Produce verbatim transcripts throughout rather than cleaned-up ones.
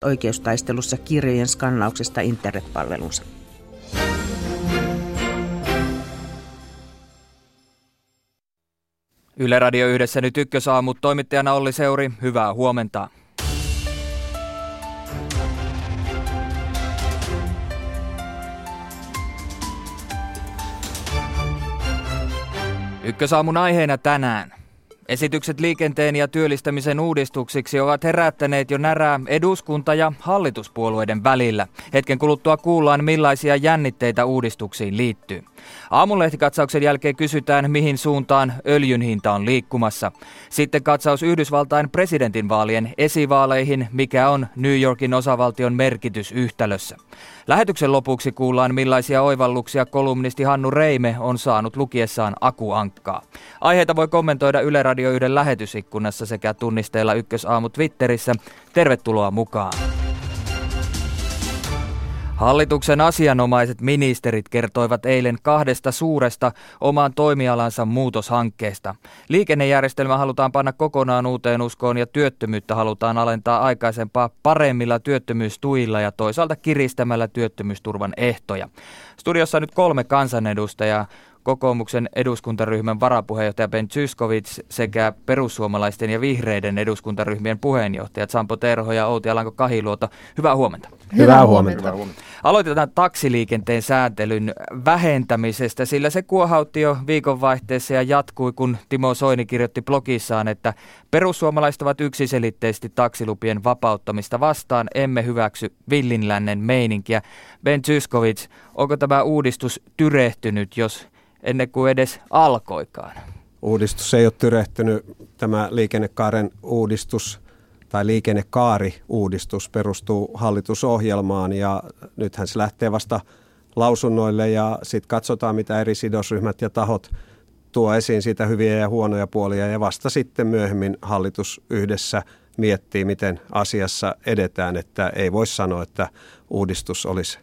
oikeustaistelussa kirjojen skannauksesta internetpalvelunsa. Yle Radio Yhdessä nyt Ykkösaamut, toimittajana Olli Seuri, hyvää huomenta. Ykkösaamun aiheena tänään. Esitykset liikenteen ja työllistämisen uudistuksiksi ovat herättäneet jo närää eduskunta- ja hallituspuolueiden välillä. Hetken kuluttua kuullaan, millaisia jännitteitä uudistuksiin liittyy. Aamunlehtikatsauksen jälkeen kysytään, mihin suuntaan öljyn hinta on liikkumassa. Sitten katsaus Yhdysvaltain presidentinvaalien esivaaleihin, mikä on New Yorkin osavaltion merkitys yhtälössä. Lähetyksen lopuksi kuullaan, millaisia oivalluksia kolumnisti Hannu Reime on saanut lukiessaan Akuankkaa. Aiheita voi kommentoida Yle Radio yhden lähetysikkunassa sekä tunnisteella Ykkösaamu Twitterissä. Tervetuloa mukaan. Hallituksen asianomaiset ministerit kertoivat eilen kahdesta suuresta oman toimialansa muutoshankkeesta. Liikennejärjestelmä halutaan panna kokonaan uuteen uskoon ja työttömyyttä halutaan alentaa aikaisempaa paremmilla työttömyystuilla ja toisaalta kiristämällä työttömyysturvan ehtoja. Studiossa on nyt kolme kansanedustajaa. Kokoomuksen eduskuntaryhmän varapuheenjohtaja Ben Zyskowicz sekä perussuomalaisten ja vihreiden eduskuntaryhmien puheenjohtajat Sampo Terho ja Outi Alanko-Kahiluoto. Hyvää huomenta. Hyvää huomenta. Hyvää huomenta. Aloitetaan taksiliikenteen sääntelyn vähentämisestä, sillä se kuohautti jo viikonvaihteessa ja jatkui, kun Timo Soini kirjoitti blogissaan, että perussuomalaiset ovat yksiselitteisesti taksilupien vapauttamista vastaan, emme hyväksy villinlännen meininkiä. Ben Zyskowicz, onko tämä uudistus tyrehtynyt, jos ennen kuin edes alkoikaan? Uudistus ei ole tyrehtynyt. Tämä liikennekaaren uudistus tai liikennekaari-uudistus perustuu hallitusohjelmaan ja nythän se lähtee vasta lausunnoille ja sitten katsotaan, mitä eri sidosryhmät ja tahot tuo esiin siitä hyviä ja huonoja puolia ja vasta sitten myöhemmin hallitus yhdessä miettii, miten asiassa edetään, että ei voi sanoa, että uudistus olisi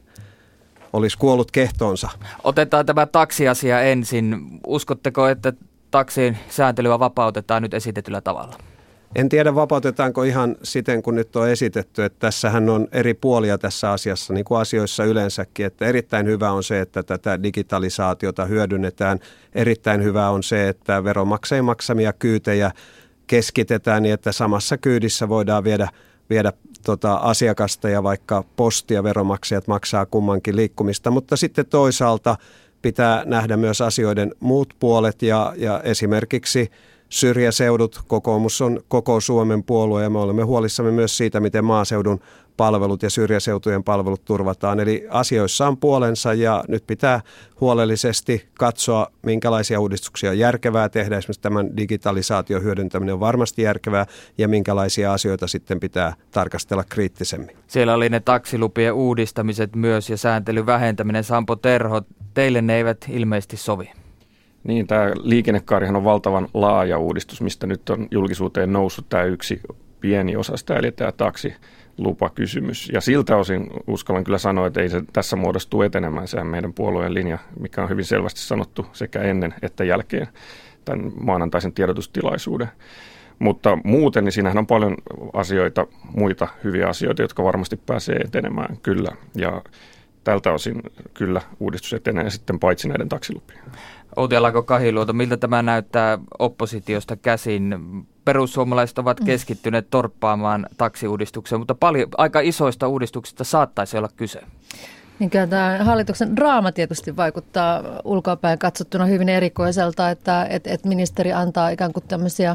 olisi kuollut kehtoonsa. Otetaan tämä taksiasia ensin. Uskotteko, että taksin sääntelyä vapautetaan nyt esitetyllä tavalla? En tiedä, vapautetaanko ihan siten, kun nyt on esitetty, että tässähän on eri puolia tässä asiassa, niin kuin asioissa yleensäkin, että erittäin hyvä on se, että tätä digitalisaatiota hyödynnetään. Erittäin hyvä on se, että veronmaksajien maksamia kyytejä keskitetään niin, että samassa kyydissä voidaan viedä viedä tota asiakasta ja vaikka postia veronmaksajat maksaa kummankin liikkumista, mutta sitten toisaalta pitää nähdä myös asioiden muut puolet ja, ja esimerkiksi syrjäseudut, kokoomus on koko Suomen puolue ja me olemme huolissamme myös siitä, miten maaseudun palvelut ja syrjäseutujen palvelut turvataan. Eli asioissa on puolensa ja nyt pitää huolellisesti katsoa, minkälaisia uudistuksia on järkevää tehdä. Esimerkiksi tämän digitalisaation hyödyntäminen on varmasti järkevää ja minkälaisia asioita sitten pitää tarkastella kriittisemmin. Siellä oli ne taksilupien uudistamiset myös ja sääntelyn vähentäminen. Sampo Terho, teille ne eivät ilmeisesti sovi. Niin, tämä liikennekaarihan on valtavan laaja uudistus, mistä nyt on julkisuuteen noussut tämä yksi pieni osa sitä, eli tämä taksilupakysymys. Ja siltä osin uskallan kyllä sanoa, että ei se tässä muodossa tule etenemään. Sehän meidän puolueen linja, mikä on hyvin selvästi sanottu sekä ennen että jälkeen tämän maanantaisen tiedotustilaisuuden. Mutta muuten, niin siinähän on paljon asioita, muita hyviä asioita, jotka varmasti pääsee etenemään kyllä. Ja tältä osin kyllä uudistus etenee sitten paitsi näiden taksilupien. Outi Alanko-Kahiluoto, miltä tämä näyttää oppositiosta käsin? Perussuomalaiset ovat keskittyneet torppaamaan taksiuudistukseen, mutta paljon, aika isoista uudistuksista saattaisi olla kyse. Niin kyllä tämä hallituksen draama tietysti vaikuttaa ulkoapäin katsottuna hyvin erikoiselta, että, että, että ministeri antaa ikään kuin tämmöisiä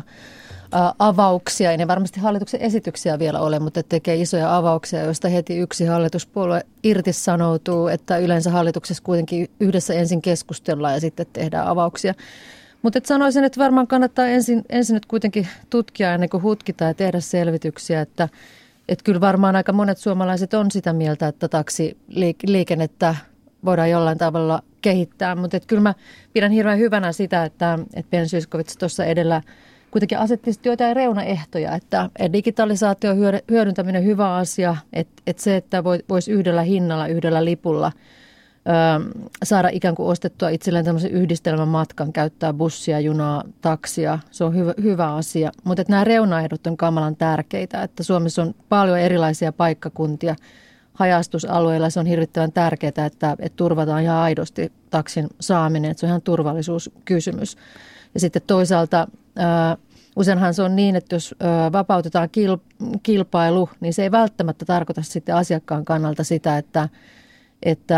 avauksia. Ei ne varmasti hallituksen esityksiä vielä ole, mutta tekee isoja avauksia, joista heti yksi hallituspuolue irtisanoutuu, että yleensä hallituksessa kuitenkin yhdessä ensin keskustellaan ja sitten tehdään avauksia. Mutta sanoisin, että varmaan kannattaa ensin, ensin nyt kuitenkin tutkia ennen kuin hutkitaan ja tehdä selvityksiä, että, että kyllä varmaan aika monet suomalaiset on sitä mieltä, että taksiliikennettä voidaan jollain tavalla kehittää, mutta kyllä mä pidän hirveän hyvänä sitä, että, että Ben Zyskowicz tuossa edellä kuitenkin asetti joitain reunaehtoja, että digitalisaation hyödyntäminen on hyvä asia, että, että se, että voisi yhdellä hinnalla, yhdellä lipulla saada ikään kuin ostettua itselleen tämmöisen yhdistelmän matkan, käyttää bussia, junaa, taksia. Se on hyvä, hyvä asia. Mutta nämä reunaehdot on kamalan tärkeitä, että Suomessa on paljon erilaisia paikkakuntia. Haja-asutusalueilla se on hirvittävän tärkeää, että, että turvataan ihan aidosti taksin saaminen, että se on ihan turvallisuuskysymys. Ja sitten toisaalta ää, useinhan se on niin, että jos ää, vapautetaan kil, kilpailu, niin se ei välttämättä tarkoita sitten asiakkaan kannalta sitä, että että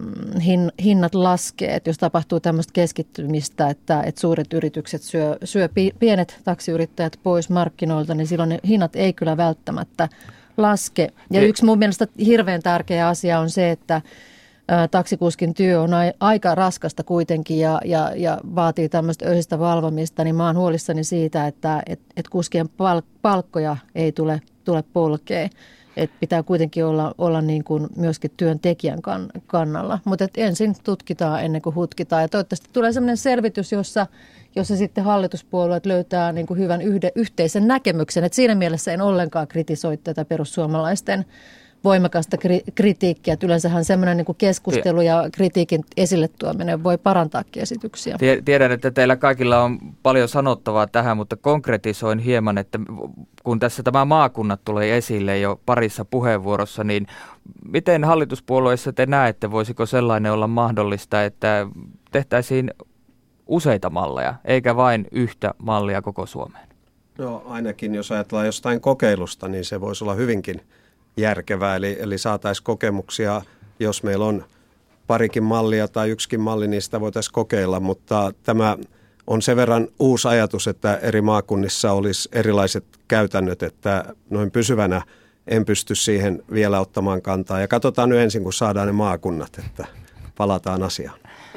hin, hinnat laskee, että jos tapahtuu tämmöistä keskittymistä, että, että suuret yritykset syö, syö pienet taksiyrittäjät pois markkinoilta, niin silloin ne hinnat ei kyllä välttämättä laske. Ja yksi mun mielestä hirveän tärkeä asia on se, että ä, taksikuskin työ on a, aika raskasta kuitenkin ja, ja, ja vaatii tämmöistä öistä valvomista, niin mä oon huolissani siitä, että et, et kuskien pal, palkkoja ei tule, tule polkea. Että pitää kuitenkin olla, olla niin kuin myöskin työntekijän kan, kannalla. Mutta ensin tutkitaan ennen kuin hutkitaan. Ja toivottavasti tulee sellainen selvitys, jossa, jossa sitten hallituspuolueet löytää niin kuin hyvän yhde, yhteisen näkemyksen. Et siinä mielessä en ollenkaan kritisoi tätä perussuomalaisten voimakasta kri, kritiikkiä. Et yleensähän semmoinen niin kuin keskustelu ja kritiikin esille tuominen voi parantaakin esityksiä. Tiedän, että teillä kaikilla on paljon sanottavaa tähän, mutta konkretisoin hieman, että kun tässä tämä maakunnat tulee esille jo parissa puheenvuorossa, niin miten hallituspuolueissa te näette, voisiko sellainen olla mahdollista, että tehtäisiin useita malleja, eikä vain yhtä mallia koko Suomeen? No ainakin, jos ajatellaan jostain kokeilusta, niin se voisi olla hyvinkin järkevää, eli, eli saataisiin kokemuksia, jos meillä on parikin mallia tai yksikin malli, niin sitä voitaisiin kokeilla, mutta tämä on sen verran uusi ajatus, että eri maakunnissa olisi erilaiset käytännöt, että noin pysyvänä en pysty siihen vielä ottamaan kantaa. Ja katsotaan nyt ensin, kun saadaan ne maakunnat, että palataan asiaan.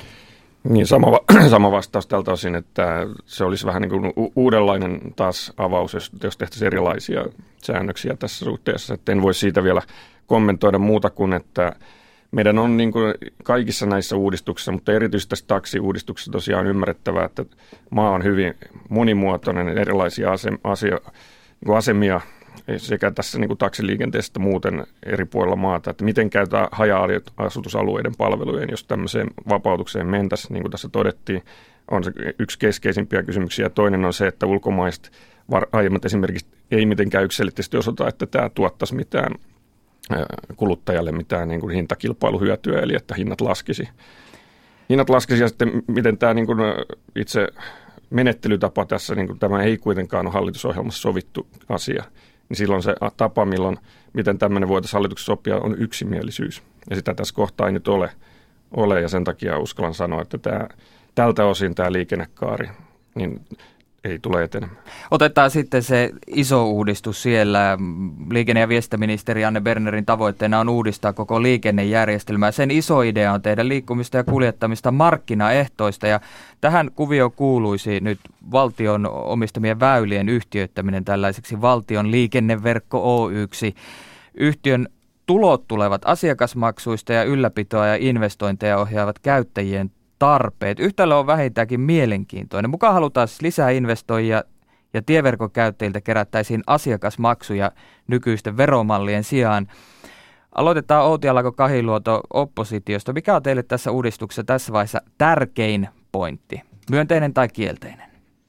Niin, sama, sama vastaus tältä osin, että se olisi vähän niin kuin uudenlainen taas avaus, jos, jos tehtäisiin erilaisia säännöksiä tässä suhteessa. Että en voi siitä vielä kommentoida muuta kuin, että meidän on niin kuin kaikissa näissä uudistuksissa, mutta erityisesti tässä taksiuudistuksessa tosiaan ymmärrettävää, että maa on hyvin monimuotoinen, erilaisia asem, asia, niin kuin asemia sekä tässä niin kuin taksiliikenteessä että muuten eri puolilla maata, että miten käytetään haja-asutusalueiden palvelujen, jos tämmöiseen vapautukseen mentäisiin, niin kuin tässä todettiin, on se yksi keskeisimpiä kysymyksiä. Toinen on se, että ulkomaiset aiemmat esimerkiksi ei mitenkään yksiselitteisesti osoita, että tämä tuottaisi mitään kuluttajalle mitään niin kuin hintakilpailuhyötyä, eli että hinnat laskisi. Hinnat laskisi ja sitten miten tämä niin kuin itse menettelytapa tässä, niin kuin tämä ei kuitenkaan ole hallitusohjelmassa sovittu asia, niin silloin se tapa, milloin, miten tämmöinen voitaisiin hallituksessa sopia, on yksimielisyys. Ja sitä tässä kohtaa ei nyt ole, ole ja sen takia uskallan sanoa, että tämä, tältä osin tämä liikennekaari niin ei tule etenemään. Otetaan sitten se iso uudistus siellä. Liikenne- ja viestintäministeri Anne Bernerin tavoitteena on uudistaa koko liikennejärjestelmää. Sen iso idea on tehdä liikkumista ja kuljettamista markkinaehtoista. Ja tähän kuvioon kuuluisi nyt valtion omistamien väylien yhtiöittäminen tällaiseksi valtion liikenneverkko Oy:ksi. Yhtiön tulot tulevat asiakasmaksuista ja ylläpitoa ja investointeja ohjaavat käyttäjien tarpeet. Yhtälö on vähintäänkin mielenkiintoinen. Mukaan halutaan siis lisää investoijia ja tieverkon käyttäjiltä kerättäisiin asiakasmaksuja nykyisten veromallien sijaan. Aloitetaan Outi Alanko-Kahiluoto oppositiosta. Mikä on teille tässä uudistuksessa tässä vaiheessa tärkein pointti? Myönteinen tai kielteinen?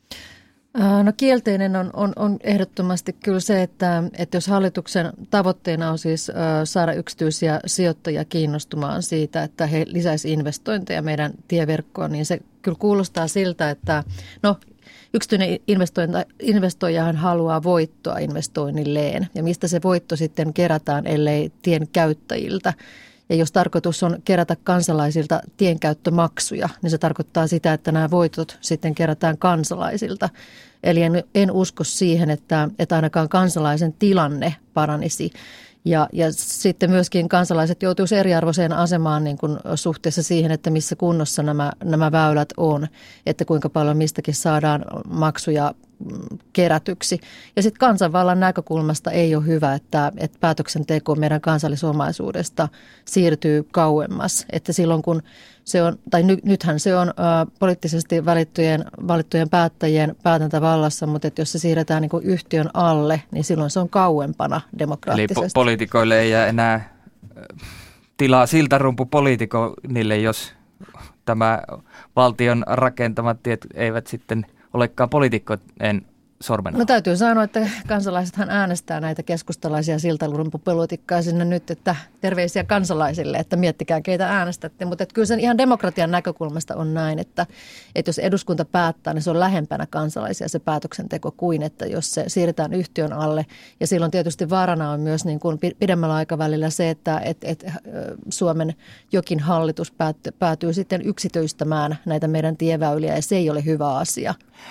No kielteinen on, on, on ehdottomasti kyllä se, että, että jos hallituksen tavoitteena on siis saada yksityisiä sijoittajia kiinnostumaan siitä, että he lisäisivät investointeja meidän tieverkkoon, niin se kyllä kuulostaa siltä, että no yksityinen investoijahan haluaa voittoa investoinnilleen ja mistä se voitto sitten kerätään, ellei tien käyttäjiltä. Ja jos tarkoitus on kerätä kansalaisilta tienkäyttömaksuja, niin se tarkoittaa sitä, että nämä voitot sitten kerätään kansalaisilta. Eli en, en usko siihen, että, että ainakaan kansalaisen tilanne paranisi. Ja, ja sitten myöskin kansalaiset joutuisivat eriarvoiseen asemaan niin kuin suhteessa siihen, että missä kunnossa nämä, nämä väylät on, että kuinka paljon mistäkin saadaan maksuja kerätyksi. Ja sitten kansanvallan näkökulmasta ei ole hyvä, että, että päätöksenteko meidän kansallisomaisuudesta siirtyy kauemmas. Että silloin kun se on, tai ny, nythän se on ä, poliittisesti valittujen, valittujen päättäjien päätäntävallassa, mutta että jos se siirretään niin kuin yhtiön alle, niin silloin se on kauempana demokraattisesti. Eli po- poliitikoille ei jää enää tilaa siltarumpupoliitikonnille, jos tämä valtion rakentamat tiet eivät sitten olekaan poliitikkojen sormen. No täytyy sanoa, että kansalaisethan äänestää näitä keskustalaisia siltarumpupolitiikkaa sinne nyt, että terveisiä kansalaisille, että miettikää keitä äänestätte. Mutta kyllä sen ihan demokratian näkökulmasta on näin, että, että jos eduskunta päättää, niin se on lähempänä kansalaisia se päätöksenteko kuin, että jos se siirretään yhtiön alle. Ja silloin tietysti vaarana on myös niin kuin pidemmällä aikavälillä se, että et, et, Suomen jokin hallitus päätyy, päätyy sitten yksityistämään näitä meidän tieväyliä ja se ei ole hyvä asia.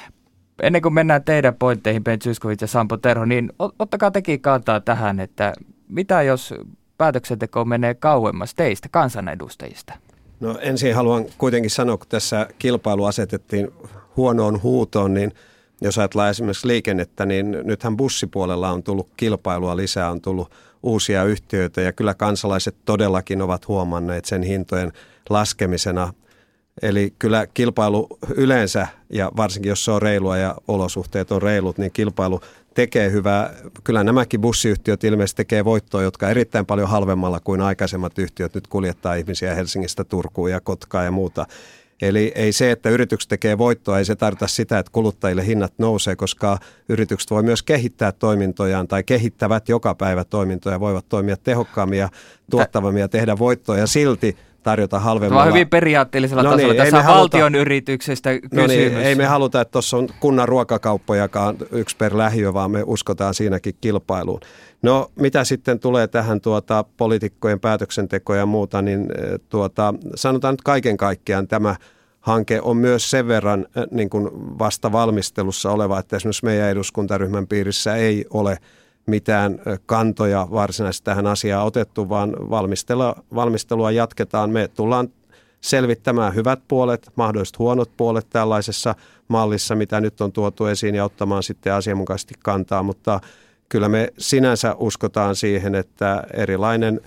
Ennen kuin mennään teidän pointteihin, Ben Zyskowicz ja Sampo Terho, niin ottakaa tekin kantaa tähän, että mitä jos päätöksenteko menee kauemmas teistä, kansanedustajista? No ensin haluan kuitenkin sanoa, kun tässä kilpailu asetettiin huonoon huutoon, niin jos ajatellaan esimerkiksi liikennettä, niin nythän bussipuolella on tullut kilpailua lisää, on tullut uusia yhtiöitä ja kyllä kansalaiset todellakin ovat huomanneet sen hintojen laskemisena. Eli kyllä kilpailu yleensä, ja varsinkin jos se on reilua ja olosuhteet on reilut, niin kilpailu tekee hyvää. Kyllä nämäkin bussiyhtiöt ilmeisesti tekee voittoa, jotka erittäin paljon halvemmalla kuin aikaisemmat yhtiöt nyt kuljettaa ihmisiä Helsingistä Turkuun ja Kotkaan ja muuta. Eli ei se, että yritykset tekee voittoa, ei se tarkoita sitä, että kuluttajille hinnat nousee, koska yritykset voi myös kehittää toimintojaan tai kehittävät joka päivä toimintoja, voivat toimia tehokkaammin ja tuottavammin ja tehdä voittoa ja silti tarjota halvemmalla. Tämä on hyvin periaatteellisella no tasolla. Niin, Tässä on haluta, valtion yrityksestä kysymys. No niin, ei me haluta, että tuossa on kunnan ruokakauppojakaan yksi per lähiö, vaan me uskotaan siinäkin kilpailuun. No mitä sitten tulee tähän tuota, poliitikkojen päätöksentekoon ja muuta, niin tuota, sanotaan nyt kaiken kaikkiaan tämä hanke on myös sen verran niin kuin vasta valmistelussa oleva, että esimerkiksi meidän eduskuntaryhmän piirissä ei ole mitään kantoja varsinaisesti tähän asiaan otettu, vaan valmistelua, valmistelua jatketaan. Me tullaan selvittämään hyvät puolet, mahdolliset huonot puolet tällaisessa mallissa, mitä nyt on tuotu esiin ja ottamaan sitten asianmukaisesti kantaa, mutta kyllä me sinänsä uskotaan siihen, että erilainen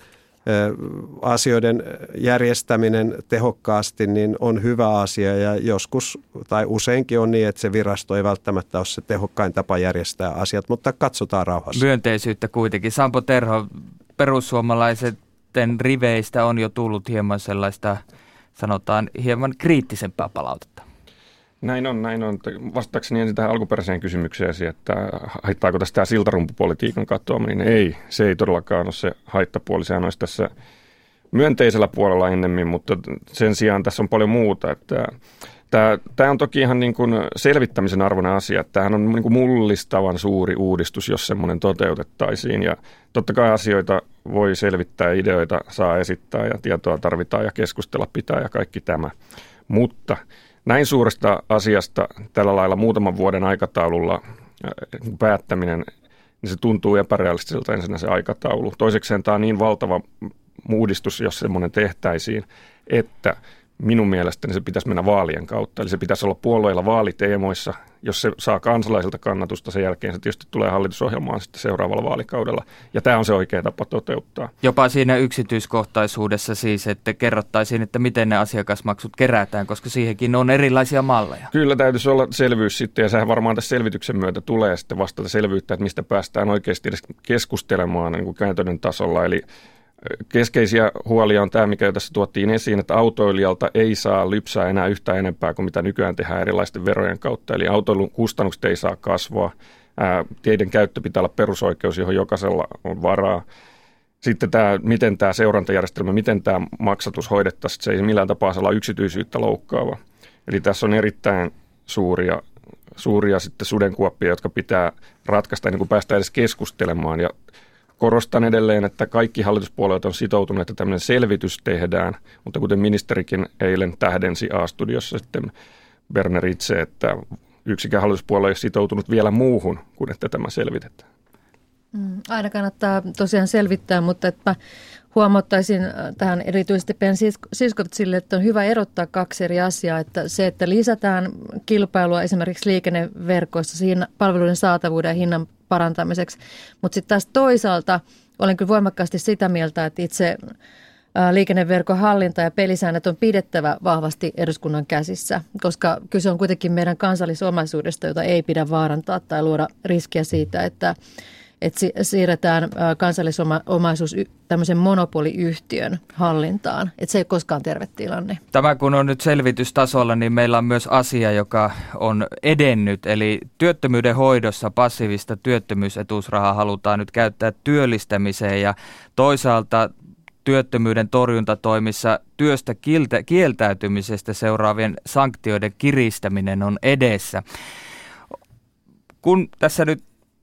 asioiden järjestäminen tehokkaasti niin on hyvä asia ja joskus tai useinkin on niin, että se virasto ei välttämättä ole se tehokkain tapa järjestää asiat, mutta katsotaan rauhassa. Myönteisyyttä kuitenkin. Sampo Terho, perussuomalaisten riveistä on jo tullut hieman sellaista, sanotaan hieman kriittisempää palautetta. Näin on, näin on. Vastaakseni ensin tähän alkuperäiseen kysymykseen, että haittaako tästä tämä siltarumpupolitiikan katoaminen, niin ei, se ei todellakaan ole se haittapuoli. Sehän olisi tässä myönteisellä puolella ennemmin, mutta sen sijaan tässä on paljon muuta. Että tämä, tämä on toki ihan niin kuin selvittämisen arvoinen asia. Tämähän on niin kuin mullistavan suuri uudistus, jos semmoinen toteutettaisiin. Ja totta kai asioita voi selvittää, ideoita saa esittää ja tietoa tarvitaan ja keskustella pitää ja kaikki tämä. Mutta näin suuresta asiasta tällä lailla muutaman vuoden aikataululla päättäminen, niin se tuntuu epärealistiselta ensinnä se aikataulu. Toisekseen tämä on niin valtava uudistus, jos semmoinen tehtäisiin, että minun mielestäni se pitäisi mennä vaalien kautta. Eli se pitäisi olla puolueilla vaaliteemoissa. Jos se saa kansalaisilta kannatusta, sen jälkeen se tietysti tulee hallitusohjelmaan sitten seuraavalla vaalikaudella. Ja tämä on se oikea tapa toteuttaa. Jopa siinä yksityiskohtaisuudessa siis, että kerrottaisiin, että miten ne asiakasmaksut kerätään, koska siihenkin on erilaisia malleja. Kyllä täytyisi olla selvyys sitten, ja sehän varmaan tässä selvityksen myötä tulee sitten vastata selvyyttä, että mistä päästään oikeasti edes keskustelemaan niin kuin käytännön tasolla. Eli keskeisiä huolia on tämä, mikä jo tässä tuottiin esiin, että autoilijalta ei saa lypsää enää yhtään enempää kuin mitä nykyään tehdään erilaisten verojen kautta. Eli autoilun kustannukset ei saa kasvaa. Ää, teiden käyttö pitää olla perusoikeus, johon jokaisella on varaa. Sitten tämä, miten tämä seurantajärjestelmä, miten tämä maksatus hoidettaisiin, se ei millään tapaa saa olla yksityisyyttä loukkaava. Eli tässä on erittäin suuria, suuria sitten sudenkuoppia, jotka pitää ratkaista ennen kuin päästään edes keskustelemaan. Ja korostan edelleen, että kaikki hallituspuolueet on sitoutuneet, että tämmöinen selvitys tehdään, mutta kuten ministerikin eilen tähdensi A-studiossa sitten Berner itse, että yksikään hallituspuolue ei ole sitoutunut vielä muuhun kuin että tämä selvitetään. Mm, aina kannattaa tosiaan selvittää, mutta että huomauttaisin tähän erityisesti Ben Zyskowiczille, että on hyvä erottaa kaksi eri asiaa. Että se, että lisätään kilpailua esimerkiksi liikenneverkoissa palveluiden saatavuuden ja hinnan parantamiseksi. Mutta sitten taas toisaalta olen kyllä voimakkaasti sitä mieltä, että itse liikenneverkon hallinta ja pelisäännöt on pidettävä vahvasti eduskunnan käsissä, koska kyse on kuitenkin meidän kansallisomaisuudesta, jota ei pidä vaarantaa tai luoda riskiä siitä, että että siirretään kansallisomaisuus tämmöisen monopoliyhtiön hallintaan. Että se ei ole koskaan terve tilanne. Tämä kun on nyt selvitystasolla, niin meillä on myös asia, joka on edennyt. Eli työttömyyden hoidossa passiivista työttömyysetuusrahaa halutaan nyt käyttää työllistämiseen ja toisaalta työttömyyden torjuntatoimissa työstä kieltäytymisestä seuraavien sanktioiden kiristäminen on edessä. Kun tässä nyt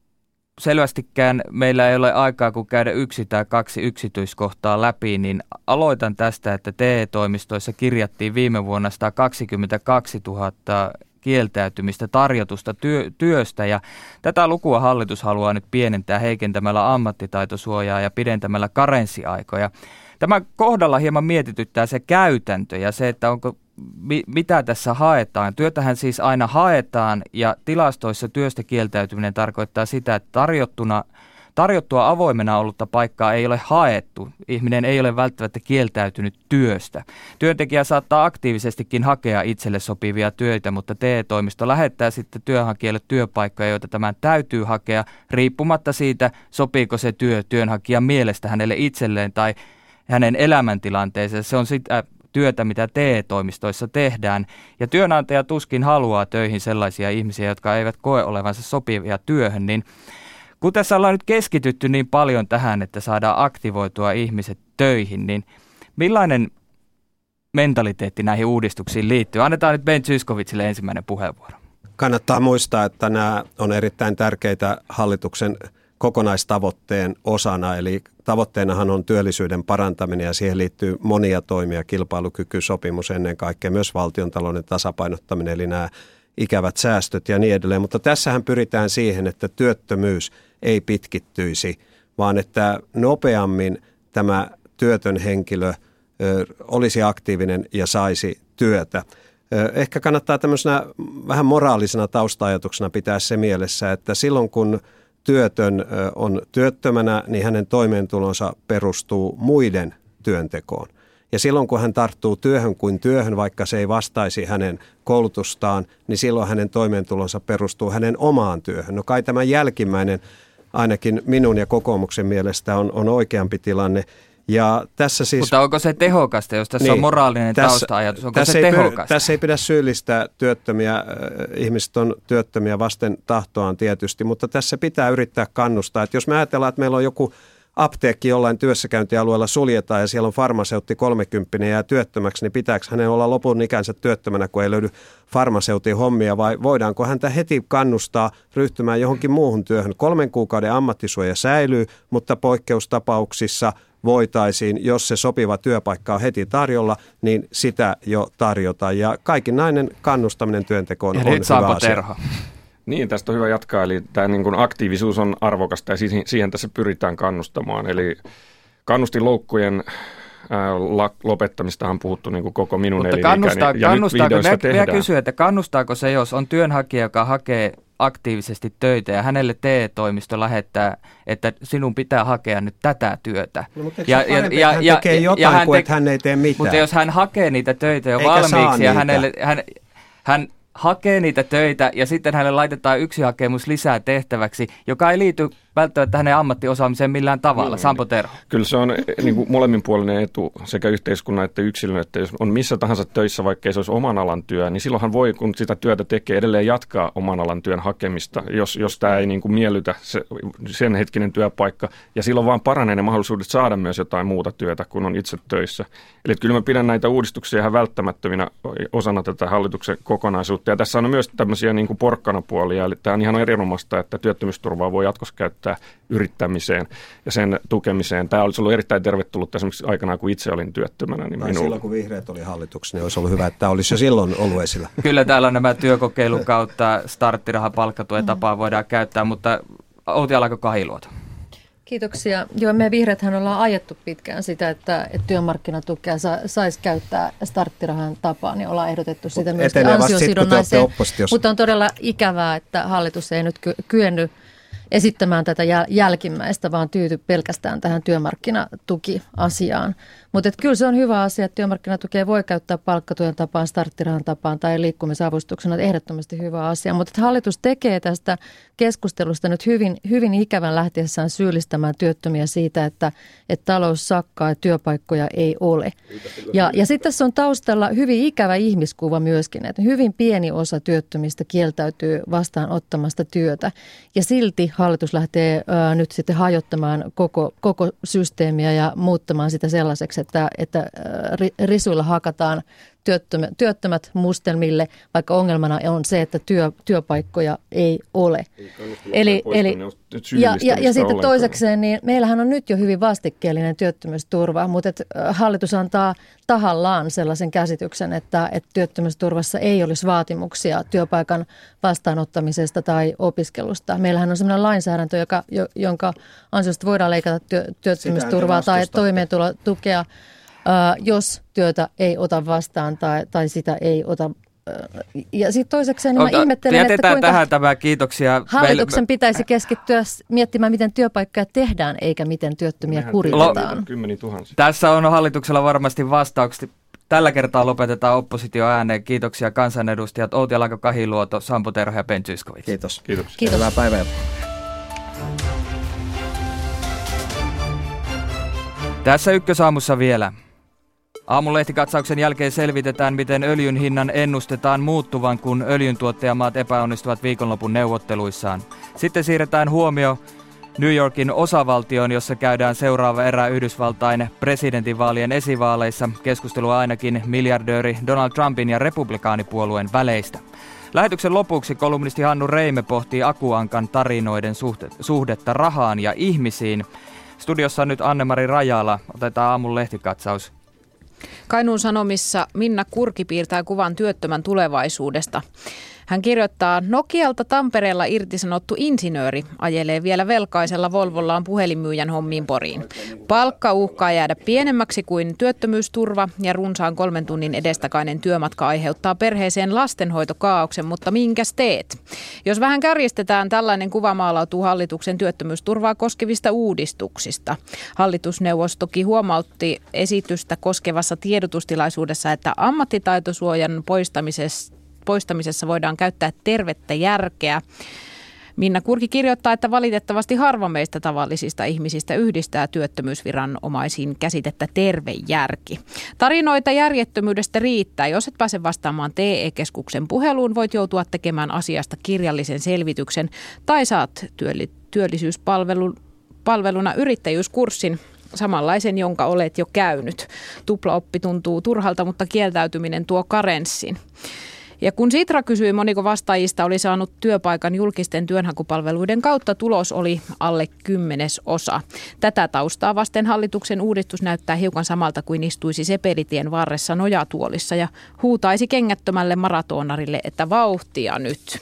selvästikään meillä ei ole aikaa, kun käydä yksi tai kaksi yksityiskohtaa läpi, niin aloitan tästä, että T E-toimistoissa kirjattiin viime vuonna sata kaksikymmentäkaksituhatta kieltäytymistä tarjotusta työ, työstä ja tätä lukua hallitus haluaa nyt pienentää heikentämällä ammattitaitosuojaa ja pidentämällä karenssiaikoja. Tämä kohdalla hieman mietityttää se käytäntö ja se, että onko mi, mitä tässä haetaan. Työtähän siis aina haetaan ja tilastoissa työstä kieltäytyminen tarkoittaa sitä, että tarjottuna Tarjottua avoimena ollutta paikkaa ei ole haettu. Ihminen ei ole välttämättä kieltäytynyt työstä. Työntekijä saattaa aktiivisestikin hakea itselle sopivia töitä, mutta T E-toimisto lähettää sitten työnhakijalle työpaikkoja, joita tämän täytyy hakea, riippumatta siitä, sopiiko se työ työnhakijan mielestä hänelle itselleen tai hänen elämäntilanteeseensa. Se on sitä työtä, mitä T E-toimistoissa tehdään. Ja työnantaja tuskin haluaa töihin sellaisia ihmisiä, jotka eivät koe olevansa sopivia työhön, niin kun tässä ollaan nyt keskitytty niin paljon tähän, että saadaan aktivoitua ihmiset töihin, niin millainen mentaliteetti näihin uudistuksiin liittyy? Annetaan nyt Ben Zyskowiczille ensimmäinen puheenvuoro. Kannattaa muistaa, että nämä on erittäin tärkeitä hallituksen kokonaistavoitteen osana, eli tavoitteenahan on työllisyyden parantaminen ja siihen liittyy monia toimia, kilpailukykysopimus ennen kaikkea, myös valtiontalouden tasapainottaminen, eli nämä ikävät säästöt ja niin edelleen, mutta tässähän pyritään siihen, että työttömyys ei pitkittyisi, vaan että nopeammin tämä työtön henkilö ö, olisi aktiivinen ja saisi työtä. Ö, ehkä kannattaa tämmöisenä vähän moraalisena tausta-ajatuksena pitää se mielessä, että silloin kun työtön ö, on työttömänä, niin hänen toimeentulonsa perustuu muiden työntekoon. Ja silloin kun hän tarttuu työhön kuin työhön, vaikka se ei vastaisi hänen koulutustaan, niin silloin hänen toimeentulonsa perustuu hänen omaan työhön. No kai tämä jälkimmäinen ainakin minun ja kokoomuksen mielestä on, on oikeampi tilanne. Ja tässä siis, mutta onko se tehokasta, jos tässä niin, on moraalinen tässä, tausta-ajatus? Onko se tehokasta? Ei, tässä ei pidä syyllistää työttömiä. Ihmiset on työttömiä vasten tahtoaan tietysti, mutta tässä pitää yrittää kannustaa. Että jos me ajatellaan, että meillä on joku apteekki jollain työssäkäyntialueella suljetaan ja siellä on farmaseutti kolmekymppinen ja työttömäksi, niin pitääkö hänen olla lopun ikänsä työttömänä, kun ei löydy farmaseutin hommia, vai voidaanko häntä heti kannustaa ryhtymään johonkin muuhun työhön? Kolmen kuukauden ammattisuoja säilyy, mutta poikkeustapauksissa voitaisiin, jos se sopiva työpaikka on heti tarjolla, niin sitä jo tarjota. Ja kaikinainen kannustaminen työntekoon on hyvä asia. Terho. Niin, tästä on hyvä jatkaa. Eli tämä niin kuin aktiivisuus on arvokasta ja siihen, siihen tässä pyritään kannustamaan. Eli kannustinloukkujen ää, lopettamistahan on puhuttu niin kuin koko minun mutta elinikäni. Kannustaa, ja kannustaako, nyt minä kysyn, että kannustaako se, jos on työnhakija, joka hakee aktiivisesti töitä ja hänelle T E-toimisto lähettää, että sinun pitää hakea nyt tätä työtä. No, mutta ja, ja, ja, hän ja, tekee jotain, ja hän kuin te- että hän ei tee mitään. Mutta jos hän hakee niitä töitä jo eikä valmiiksi ja hänelle, hän, hän hakee niitä töitä ja sitten hänelle laitetaan yksi hakemus lisää tehtäväksi, joka ei liity välttämättä hänen ammattiosaamiseen millään tavalla. Sampo Terho. Kyllä se on niin kuin molemminpuolinen etu sekä yhteiskunnan että yksilön, että jos on missä tahansa töissä, vaikka ei se olisi oman alan työ, niin silloinhan voi, kun sitä työtä tekee, edelleen jatkaa oman alan työn hakemista, jos, jos tämä ei niin kuin miellytä se, sen hetkinen työpaikka. Ja silloin vaan paranee ne mahdollisuudet saada myös jotain muuta työtä, kun on itse töissä. Eli kyllä mä pidän näitä uudistuksia ihan välttämättöminä osana tätä hallituksen kokonaisuutta. Ja tässä on myös tämmöisiä niin kuin porkkanapuolia, eli tämä on ihan erinomaista, että työttömyysturvaa voi jatkossa käyttää yrittämiseen ja sen tukemiseen. Tämä olisi ollut erittäin tervetullut esimerkiksi aikanaan, kun itse olin työttömänä. Niin minulla... silloin, kun vihreät oli hallituksessa, niin olisi ollut hyvä, että tämä olisi jo silloin ollut esillä. Kyllä täällä on nämä työkokeilun kautta starttiraha palkkatuen tapaa voidaan käyttää, mutta Outi Alanko-Kahiluoto. Kiitoksia. Joo, me vihreäthän ollaan ajettu pitkään sitä, että, että työmarkkinatukea sa, saisi käyttää starttirahan tapaan, niin ollaan ehdotettu sitä myös ansiosidonnaiseen. Mutta on todella ikävää, että hallitus ei nyt ky- kyennyt esittämään tätä jälkimmäistä, vaan tyyty pelkästään tähän työmarkkinatukiasiaan. Mutta kyllä se on hyvä asia, että työmarkkinatukea voi käyttää palkkatuen tapaan, starttirahan tapaan tai liikkumisavustuksena. Ehdottomasti hyvä asia, mutta hallitus tekee tästä keskustelusta nyt hyvin, hyvin ikävän lähtiessään syyllistämään työttömiä siitä, että, että talous sakkaa ja työpaikkoja ei ole. Ja, ja sitten tässä on taustalla hyvin ikävä ihmiskuva myöskin, että hyvin pieni osa työttömistä kieltäytyy vastaanottamasta työtä ja silti hallitus lähtee ää, nyt sitten hajottamaan koko, koko systeemiä ja muuttamaan sitä sellaiseksi, että, että ää, risuilla hakataan työttömät, työttömät mustelmille, vaikka ongelmana on se, että työ, työpaikkoja ei ole. Eli, eli, ja ja, ja sitten toisekseen, niin meillähän on nyt jo hyvin vastikkeellinen työttömyysturva, mutta et, hallitus antaa tahallaan sellaisen käsityksen, että, että työttömyysturvassa ei olisi vaatimuksia työpaikan vastaanottamisesta tai opiskelusta. Meillähän on sellainen lainsäädäntö, joka, jonka ansiosta voidaan leikata työ, työttömyysturvaa tai toimeentulotukea, jos työtä ei ota vastaan tai, tai sitä ei ota. Ja sitten toisekseen niin mä ihmettelen, että kuinka tähän tämä, kiitoksia. Hallituksen Meil... pitäisi keskittyä miettimään, miten työpaikkoja tehdään, eikä miten työttömiä Mehän kuritetaan. Tässä on hallituksella varmasti vastaukset. Tällä kertaa lopetetaan oppositio ääneen. Kiitoksia kansanedustajat Outi Alanko-Kahiluoto, Sampo Terho ja Ben Zyskowicz. Kiitos. Kiitos. Kiitos. Hyvää päivää. Tässä Ykkösaamussa vielä. Aamulehtikatsauksen jälkeen selvitetään, miten öljyn hinnan ennustetaan muuttuvan, kun öljyntuottajamaat epäonnistuvat viikonlopun neuvotteluissaan. Sitten siirretään huomio New Yorkin osavaltioon, jossa käydään seuraava erä Yhdysvaltain presidentinvaalien esivaaleissa. Keskustelua ainakin miljardööri Donald Trumpin ja republikaanipuolueen väleistä. Lähetyksen lopuksi kolumnisti Hannu Reime pohtii Akuankan tarinoiden suhdetta rahaan ja ihmisiin. Studiossa on nyt Anne-Mari Rajala. Otetaan aamun lehtikatsaus. Kainuun Sanomissa Minna Kurki piirtää kuvan työttömän tulevaisuudesta. Hän kirjoittaa, Nokialta Tampereella irtisanottu insinööri ajelee vielä velkaisella Volvollaan puhelinmyyjän hommiin Poriin. Palkka uhkaa jäädä pienemmäksi kuin työttömyysturva ja runsaan kolmen tunnin edestakainen työmatka aiheuttaa perheeseen lastenhoitokaauksen, mutta minkäs teet? Jos vähän kärjistetään, tällainen kuva maalautuu hallituksen työttömyysturvaa koskevista uudistuksista. Hallitusneuvostoki huomautti esitystä koskevassa tiedotustilaisuudessa, että ammattitaitosuojan poistamisesta poistamisessa voidaan käyttää tervettä järkeä. Minna Kurki kirjoittaa, että valitettavasti harva meistä tavallisista ihmisistä yhdistää työttömyysviranomaisiin käsitettä terve järki. Tarinoita järjettömyydestä riittää. Jos et pääse vastaamaan T E-keskuksen puheluun, voit joutua tekemään asiasta kirjallisen selvityksen tai saat työllisyyspalveluna yrittäjyyskurssin, samanlaisen, jonka olet jo käynyt. Tuplaoppi tuntuu turhalta, mutta kieltäytyminen tuo karenssin. Ja kun Sitra kysyi, moniko vastaajista oli saanut työpaikan julkisten työnhakupalveluiden kautta, tulos oli alle kymmenesosa. Tätä taustaa vasten hallituksen uudistus näyttää hiukan samalta kuin istuisi Sepelitien varressa nojatuolissa ja huutaisi kengättömälle maratonarille, että vauhtia nyt.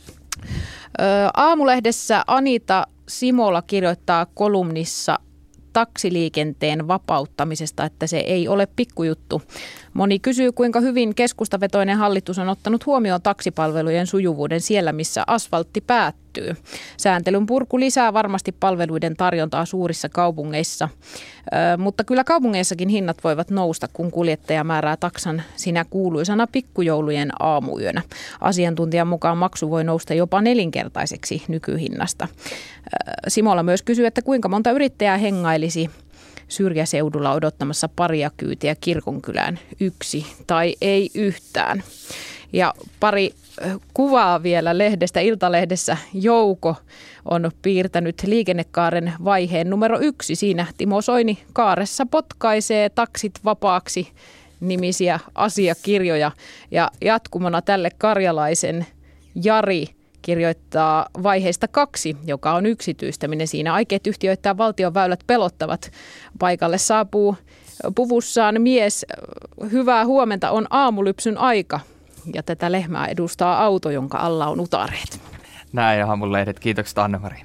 Aamulehdessä Anita Simola kirjoittaa kolumnissa taksiliikenteen vapauttamisesta, että se ei ole pikkujuttu. Moni kysyy, kuinka hyvin keskustavetoinen hallitus on ottanut huomioon taksipalvelujen sujuvuuden siellä, missä asfaltti päättyy. Sääntelyn purku lisää varmasti palveluiden tarjontaa suurissa kaupungeissa, Ö, mutta kyllä kaupungeissakin hinnat voivat nousta, kun kuljettaja määrää taksan sinä kuuluisana pikkujoulujen aamuyönä. Asiantuntijan mukaan maksu voi nousta jopa nelinkertaiseksi nykyhinnasta. Ö, Simola myös kysyy, että kuinka monta yrittäjää hengailisi syrjäseudulla odottamassa paria kyytiä kirkonkylään, yksi tai ei yhtään. Ja pari kuvaa vielä lehdestä. Iltalehdessä Jouko on piirtänyt liikennekaaren vaiheen numero yksi. Siinä Timo Soini kaaressa potkaisee taksit vapaaksi -nimisiä asiakirjoja. Ja jatkumona tälle karjalaisen Jari kirjoittaa vaiheesta kaksi, joka on yksityistäminen. Siinä aikeet yhtiöittää valtion väylät pelottavat. Paikalle saapuu puvussaan mies. Hyvää huomenta, on aamulypsyn aika. Ja tätä lehmää edustaa auto, jonka alla on utareet. Näin aamun lehdet. Kiitokset Anne-Mari.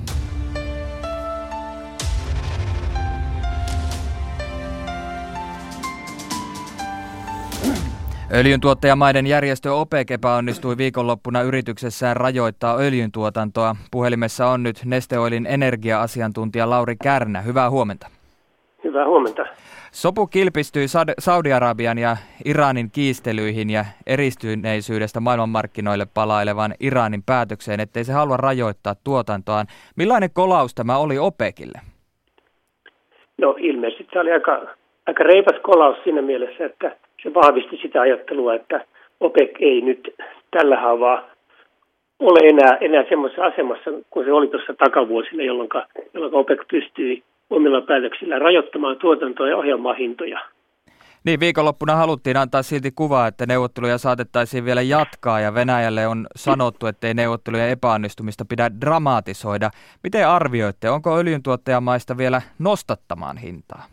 Öljyntuottajamaiden järjestö OPEC epäonnistui viikonloppuna yrityksessään rajoittaa öljyntuotantoa. Puhelimessa on nyt Neste Oilin energia-asiantuntija Lauri Kärnä. Hyvää huomenta. Hyvää huomenta. Sopu kilpistyi Saudi-Arabian ja Iranin kiistelyihin ja eristyneisyydestä maailmanmarkkinoille palailevan Iranin päätökseen, ettei se halua rajoittaa tuotantoaan. Millainen kolaus tämä oli OPECille? No ilmeisesti se oli aika, aika reipas kolaus siinä mielessä, että se vahvisti sitä ajattelua, että OPEC ei nyt tällä haavaa ole enää, enää semmoisessa asemassa kuin se oli tuossa takavuosina, jolloin, jolloin OPEC pystyi omilla päätöksillä rajoittamaan tuotantoa ja ohjaamaan hintoja. Niin, viikonloppuna haluttiin antaa silti kuvaa, että neuvotteluja saatettaisiin vielä jatkaa ja Venäjälle on sanottu, ettei neuvottelujen epäonnistumista pidä dramatisoida. Miten arvioitte, onko öljyntuottajamaista vielä nostattamaan hintaa?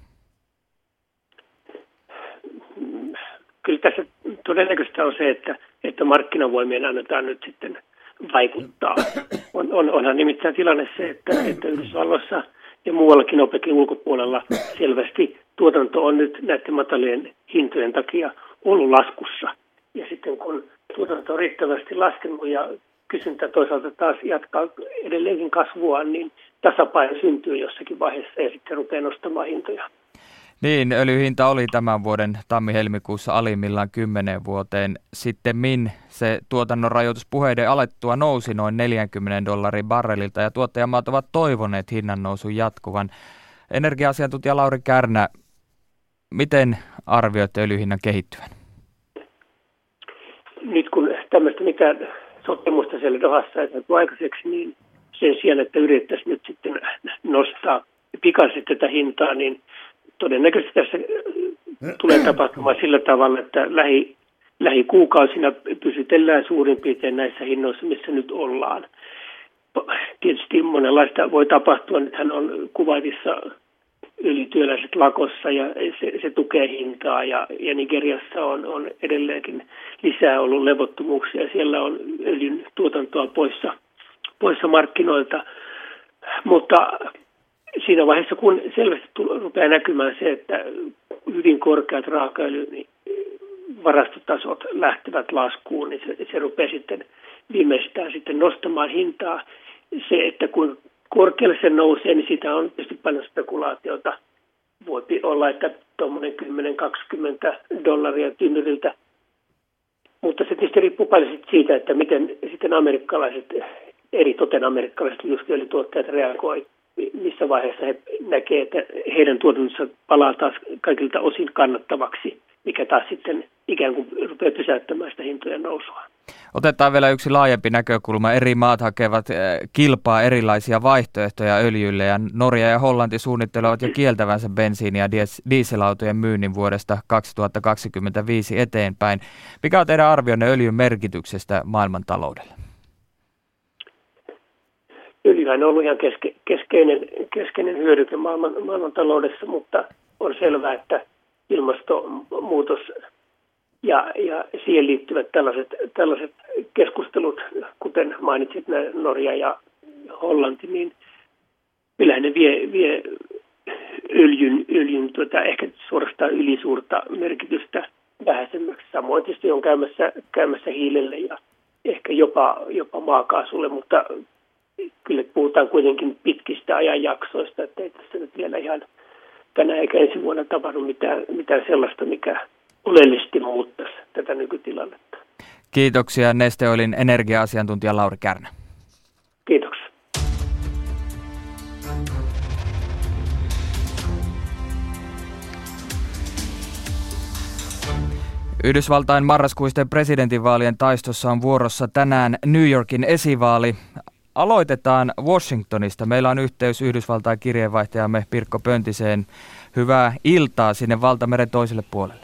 Kyllä tässä todennäköistä on se, että, että markkinavoimien annetaan nyt sitten vaikuttaa. On, on, onhan nimittäin tilanne se, että, että Yhdysvalloissa ja muuallakin OPECin ulkopuolella selvästi tuotanto on nyt näiden matalien hintojen takia ollut laskussa. Ja sitten kun tuotanto on riittävästi laskenut ja kysyntä toisaalta taas jatkaa edelleenkin kasvuaan, niin tasapaino syntyy jossakin vaiheessa ja sitten rupeaa nostamaan hintoja. Niin, öljyhinta oli tämän vuoden tammi-helmikuussa alimmillaan kymmenen vuoteen. Sittemmin se tuotannon rajoituspuheiden alettua nousi noin neljäkymmentä dollarin barrelilta ja tuottajamaat ovat toivoneet hinnan nousun jatkuvan. Energia-asiantuntija Lauri Kärnä, miten arvioitte öljyhinnan kehittyvän? Nyt kun tämmöistä mitään sopimusta siellä Dohassa ei saatu aikaiseksi, niin sen sijaan, että yritettäisiin nyt sitten nostaa pikaisesti tätä hintaa, niin todennäköisesti tässä tulee tapahtumaan sillä tavalla, että lähi, lähikuukausina pysytellään suurin piirtein näissä hinnoissa, missä nyt ollaan. Tietysti monenlaista voi tapahtua. Nythän on Kuwaitissa öljytyöläiset lakossa ja se, se tukee hintaa ja, ja Nigeriassa on, on edelleenkin lisää ollut levottomuuksia. Siellä on öljyn tuotantoa poissa, poissa markkinoilta, mutta siinä vaiheessa, kun selvästi rupeaa näkymään se, että hyvin korkeat raakaöljyn varastotasot lähtevät laskuun, niin se, se rupeaa sitten viimeistään sitten nostamaan hintaa. Se, että kun korkealle se nousee, niin siitä on tietysti paljon spekulaatiota. Voi olla, että tuommoinen kymmenen kaksikymmentä dollaria tynnyriltä. Mutta se tietysti riippuu paljon siitä, että miten sitten amerikkalaiset, eri toten amerikkalaiset öljytuottajat reagoi. Missä vaiheessa he näkee, että heidän tuotantonsa palaa taas kaikilta osin kannattavaksi, mikä taas sitten ikään kuin rupeaa pysäyttämään sitä hintojen nousua. Otetaan vielä yksi laajempi näkökulma. Eri maat hakevat kilpaa erilaisia vaihtoehtoja öljylle ja Norja ja Hollanti suunnittelevat jo kieltävänsä bensiini- ja dieselautojen myynnin vuodesta kaksituhattakaksikymmentäviisi eteenpäin. Mikä on teidän arvionne öljyn merkityksestä maailmantaloudelle? Öljyhän on ollut ihan keske, keskeinen, keskeinen hyödyke maailman, maailmantaloudessa, mutta on selvää, että ilmastonmuutos ja, ja siihen liittyvät tällaiset, tällaiset keskustelut, kuten mainitsit Norja ja Hollanti, niin kyllähän ne vie, vie öljyn, öljyn tuota, ehkä suorastaan ylisuurta merkitystä vähäisemmäksi. Samoin tietysti on käymässä, käymässä hiilelle ja ehkä jopa, jopa maakaasulle, mutta kyllä puhutaan kuitenkin pitkistä ajanjaksoista, että ei tässä nyt vielä ihan tänä eikä ensi vuonna tapahdu mitään, mitään sellaista, mikä oleellisesti muuttaisi tätä nykytilannetta. Kiitoksia Neste Oilin energia-asiantuntija Lauri Kärnä. Kiitoksia. Yhdysvaltain marraskuisten presidentinvaalien taistossa on vuorossa tänään New Yorkin esivaali. Aloitetaan Washingtonista. Meillä on yhteys Yhdysvaltain kirjeenvaihtajamme Pirkko Pöntiseen. Hyvää iltaa sinne valtameren toiselle puolelle.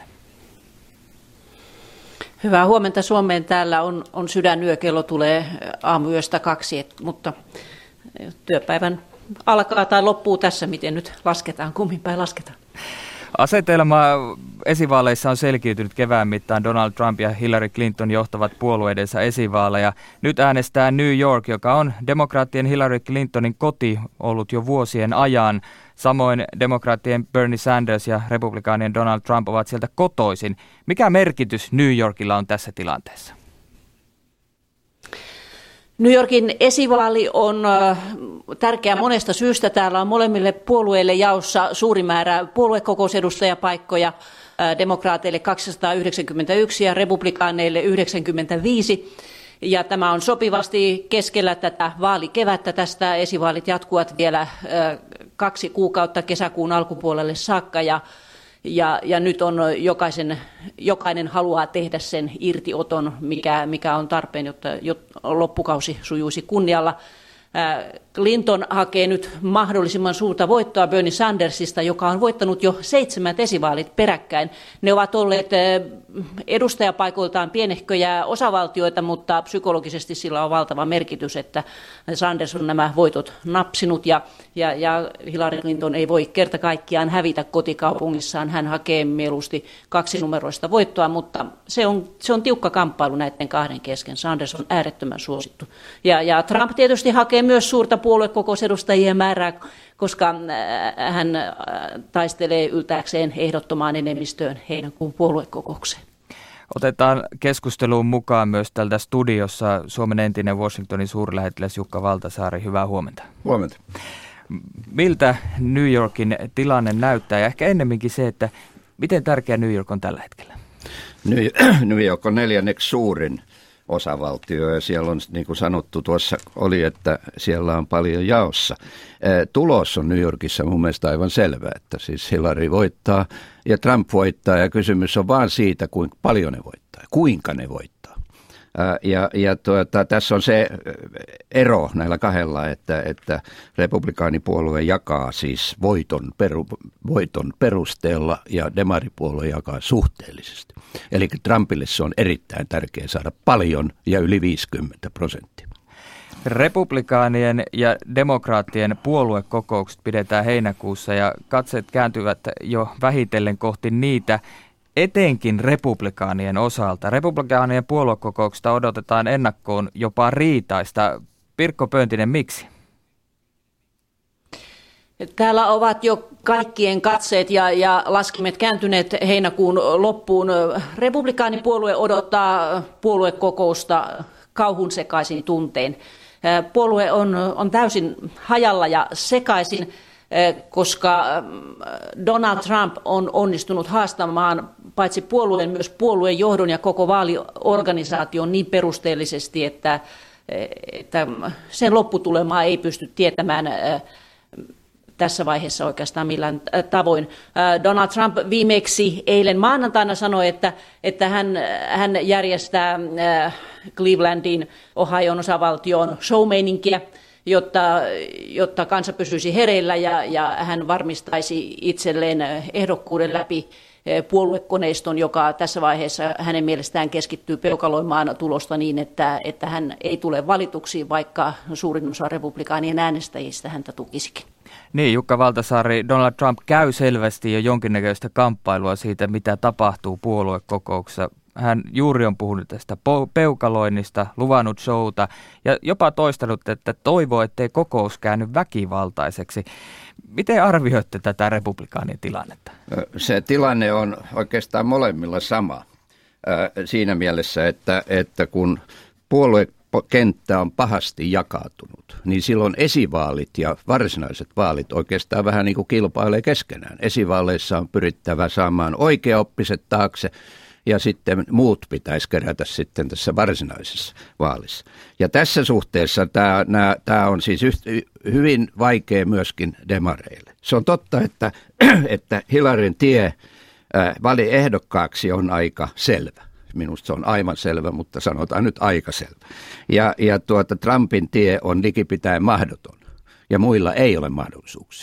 Hyvää huomenta Suomeen. Täällä on, on sydänyö, kello tulee aamuyöstä kaksi, et, mutta työpäivän alkaa tai loppuu tässä, miten nyt lasketaan, kummin päin lasketaan. Asetelma esivaaleissa on selkiytynyt kevään mittaan. Donald Trump ja Hillary Clinton johtavat puolueidensa esivaaleja. Nyt äänestää New York, joka on demokraattien Hillary Clintonin koti ollut jo vuosien ajan. Samoin demokraattien Bernie Sanders ja republikaanien Donald Trump ovat sieltä kotoisin. Mikä merkitys New Yorkilla on tässä tilanteessa? New Yorkin esivaali on tärkeä monesta syystä. Täällä on molemmille puolueille jaossa suuri määrä puoluekokousedustajapaikkoja, demokraateille kaksisataayhdeksänkymmentäyksi ja republikaaneille yhdeksänkymmentäviisi. Ja tämä on sopivasti keskellä tätä vaalikevättä. Tästä esivaalit jatkuvat vielä kaksi kuukautta kesäkuun alkupuolelle saakka ja Ja, ja nyt on jokaisen, jokainen haluaa tehdä sen irtioton, mikä, mikä on tarpeen, jotta, jotta loppukausi sujuisi kunnialla. Clinton hakee nyt mahdollisimman suurta voittoa Bernie Sandersista, joka on voittanut jo seitsemät esivaalit peräkkäin. Ne ovat olleet edustajapaikoiltaan pienehköjä osavaltioita, mutta psykologisesti sillä on valtava merkitys, että Sanders on nämä voitot napsinut ja, ja, ja Hillary Clinton ei voi kerta kaikkiaan hävitä kotikaupungissaan. Hän hakee mieluusti kaksinumeroista voittoa, mutta se on, se on tiukka kamppailu näiden kahden kesken. Sanders on äärettömän suosittu. Ja, ja Trump tietysti hakee myös suurta puoluekokousedustajien määrää, koska hän taistelee yltääkseen ehdottomaan enemmistöön heinäkuun puoluekokoukseen. Otetaan keskusteluun mukaan myös tältä studiossa Suomen entinen Washingtonin suurlähettiläs Jukka Valtasaari. Hyvää huomenta. Huomenta. Miltä New Yorkin tilanne näyttää ja ehkä ennemminkin se, että miten tärkeä New York on tällä hetkellä? New York on neljänneksi suurin osavaltio ja siellä on, niin kuin sanottu tuossa oli, että siellä on paljon jaossa. Tulos on New Yorkissa mun mielestä aivan selvä, että siis Hillary voittaa ja Trump voittaa ja kysymys on vaan siitä, kuinka paljon ne voittaa, kuinka ne voittaa. Ja, ja tuota, tässä on se ero näillä kahdella, että, että republikaanipuolue jakaa siis voiton, peru, voiton perusteella ja demaripuolue jakaa suhteellisesti. Eli Trumpille se on erittäin tärkeää saada paljon ja yli viisikymmentä prosenttia. Republikaanien ja demokraattien puoluekokoukset pidetään heinäkuussa ja katseet kääntyvät jo vähitellen kohti niitä, etenkin republikaanien osalta. Republikaanien puoluekokouksesta odotetaan ennakkoon jopa riitaista. Pirkko Pöntinen, miksi? Täällä ovat jo kaikkien katseet ja, ja laskimet kääntyneet heinäkuun loppuun. Republikaanipuolue odottaa puoluekokousta kauhun sekaisin tuntein. Puolue on, on täysin hajalla ja sekaisin, koska Donald Trump on onnistunut haastamaan paitsi puolueen myös puolueen johdon ja koko vaaliorganisaation niin perusteellisesti, että, että sen lopputulemaa ei pysty tietämään tässä vaiheessa oikeastaan millään tavoin. Donald Trump viimeksi eilen maanantaina sanoi, että, että hän, hän järjestää Clevelandin, Ohion osavaltioon showmeininkiä, jotta, jotta kansa pysyisi hereillä ja, ja hän varmistaisi itselleen ehdokkuuden läpi puoluekoneiston, joka tässä vaiheessa hänen mielestään keskittyy peukaloimaan tulosta niin, että, että hän ei tule valituksi, vaikka suurin osa republikaanien äänestäjistä häntä tukisikin. Niin, Jukka Valtasaari, Donald Trump käy selvästi jo jonkinnäköistä kamppailua siitä, mitä tapahtuu puoluekokouksessa. Hän juuri on puhunut tästä peukaloinnista, luvannut showta ja jopa toistanut, että toivoo, ettei kokous käänny väkivaltaiseksi. Miten arvioitte tätä republikaanien tilannetta? Se tilanne on oikeastaan molemmilla sama siinä mielessä, että, että kun puoluekenttä on pahasti jakautunut, niin silloin esivaalit ja varsinaiset vaalit oikeastaan vähän niin kuin kilpailee keskenään. Esivaaleissa on pyrittävä saamaan oikeaoppiset taakse, ja sitten muut pitäisi kerätä sitten tässä varsinaisessa vaalissa. Ja tässä suhteessa tämä, nämä, tämä on siis yht, hyvin vaikea myöskin demareille. Se on totta, että, että Hillaryn tie valiehdokkaaksi on aika selvä. Minusta se on aivan selvä, mutta sanotaan nyt aika selvä. Ja, ja tuota, Trumpin tie on likipitäen mahdoton ja muilla ei ole mahdollisuuksia.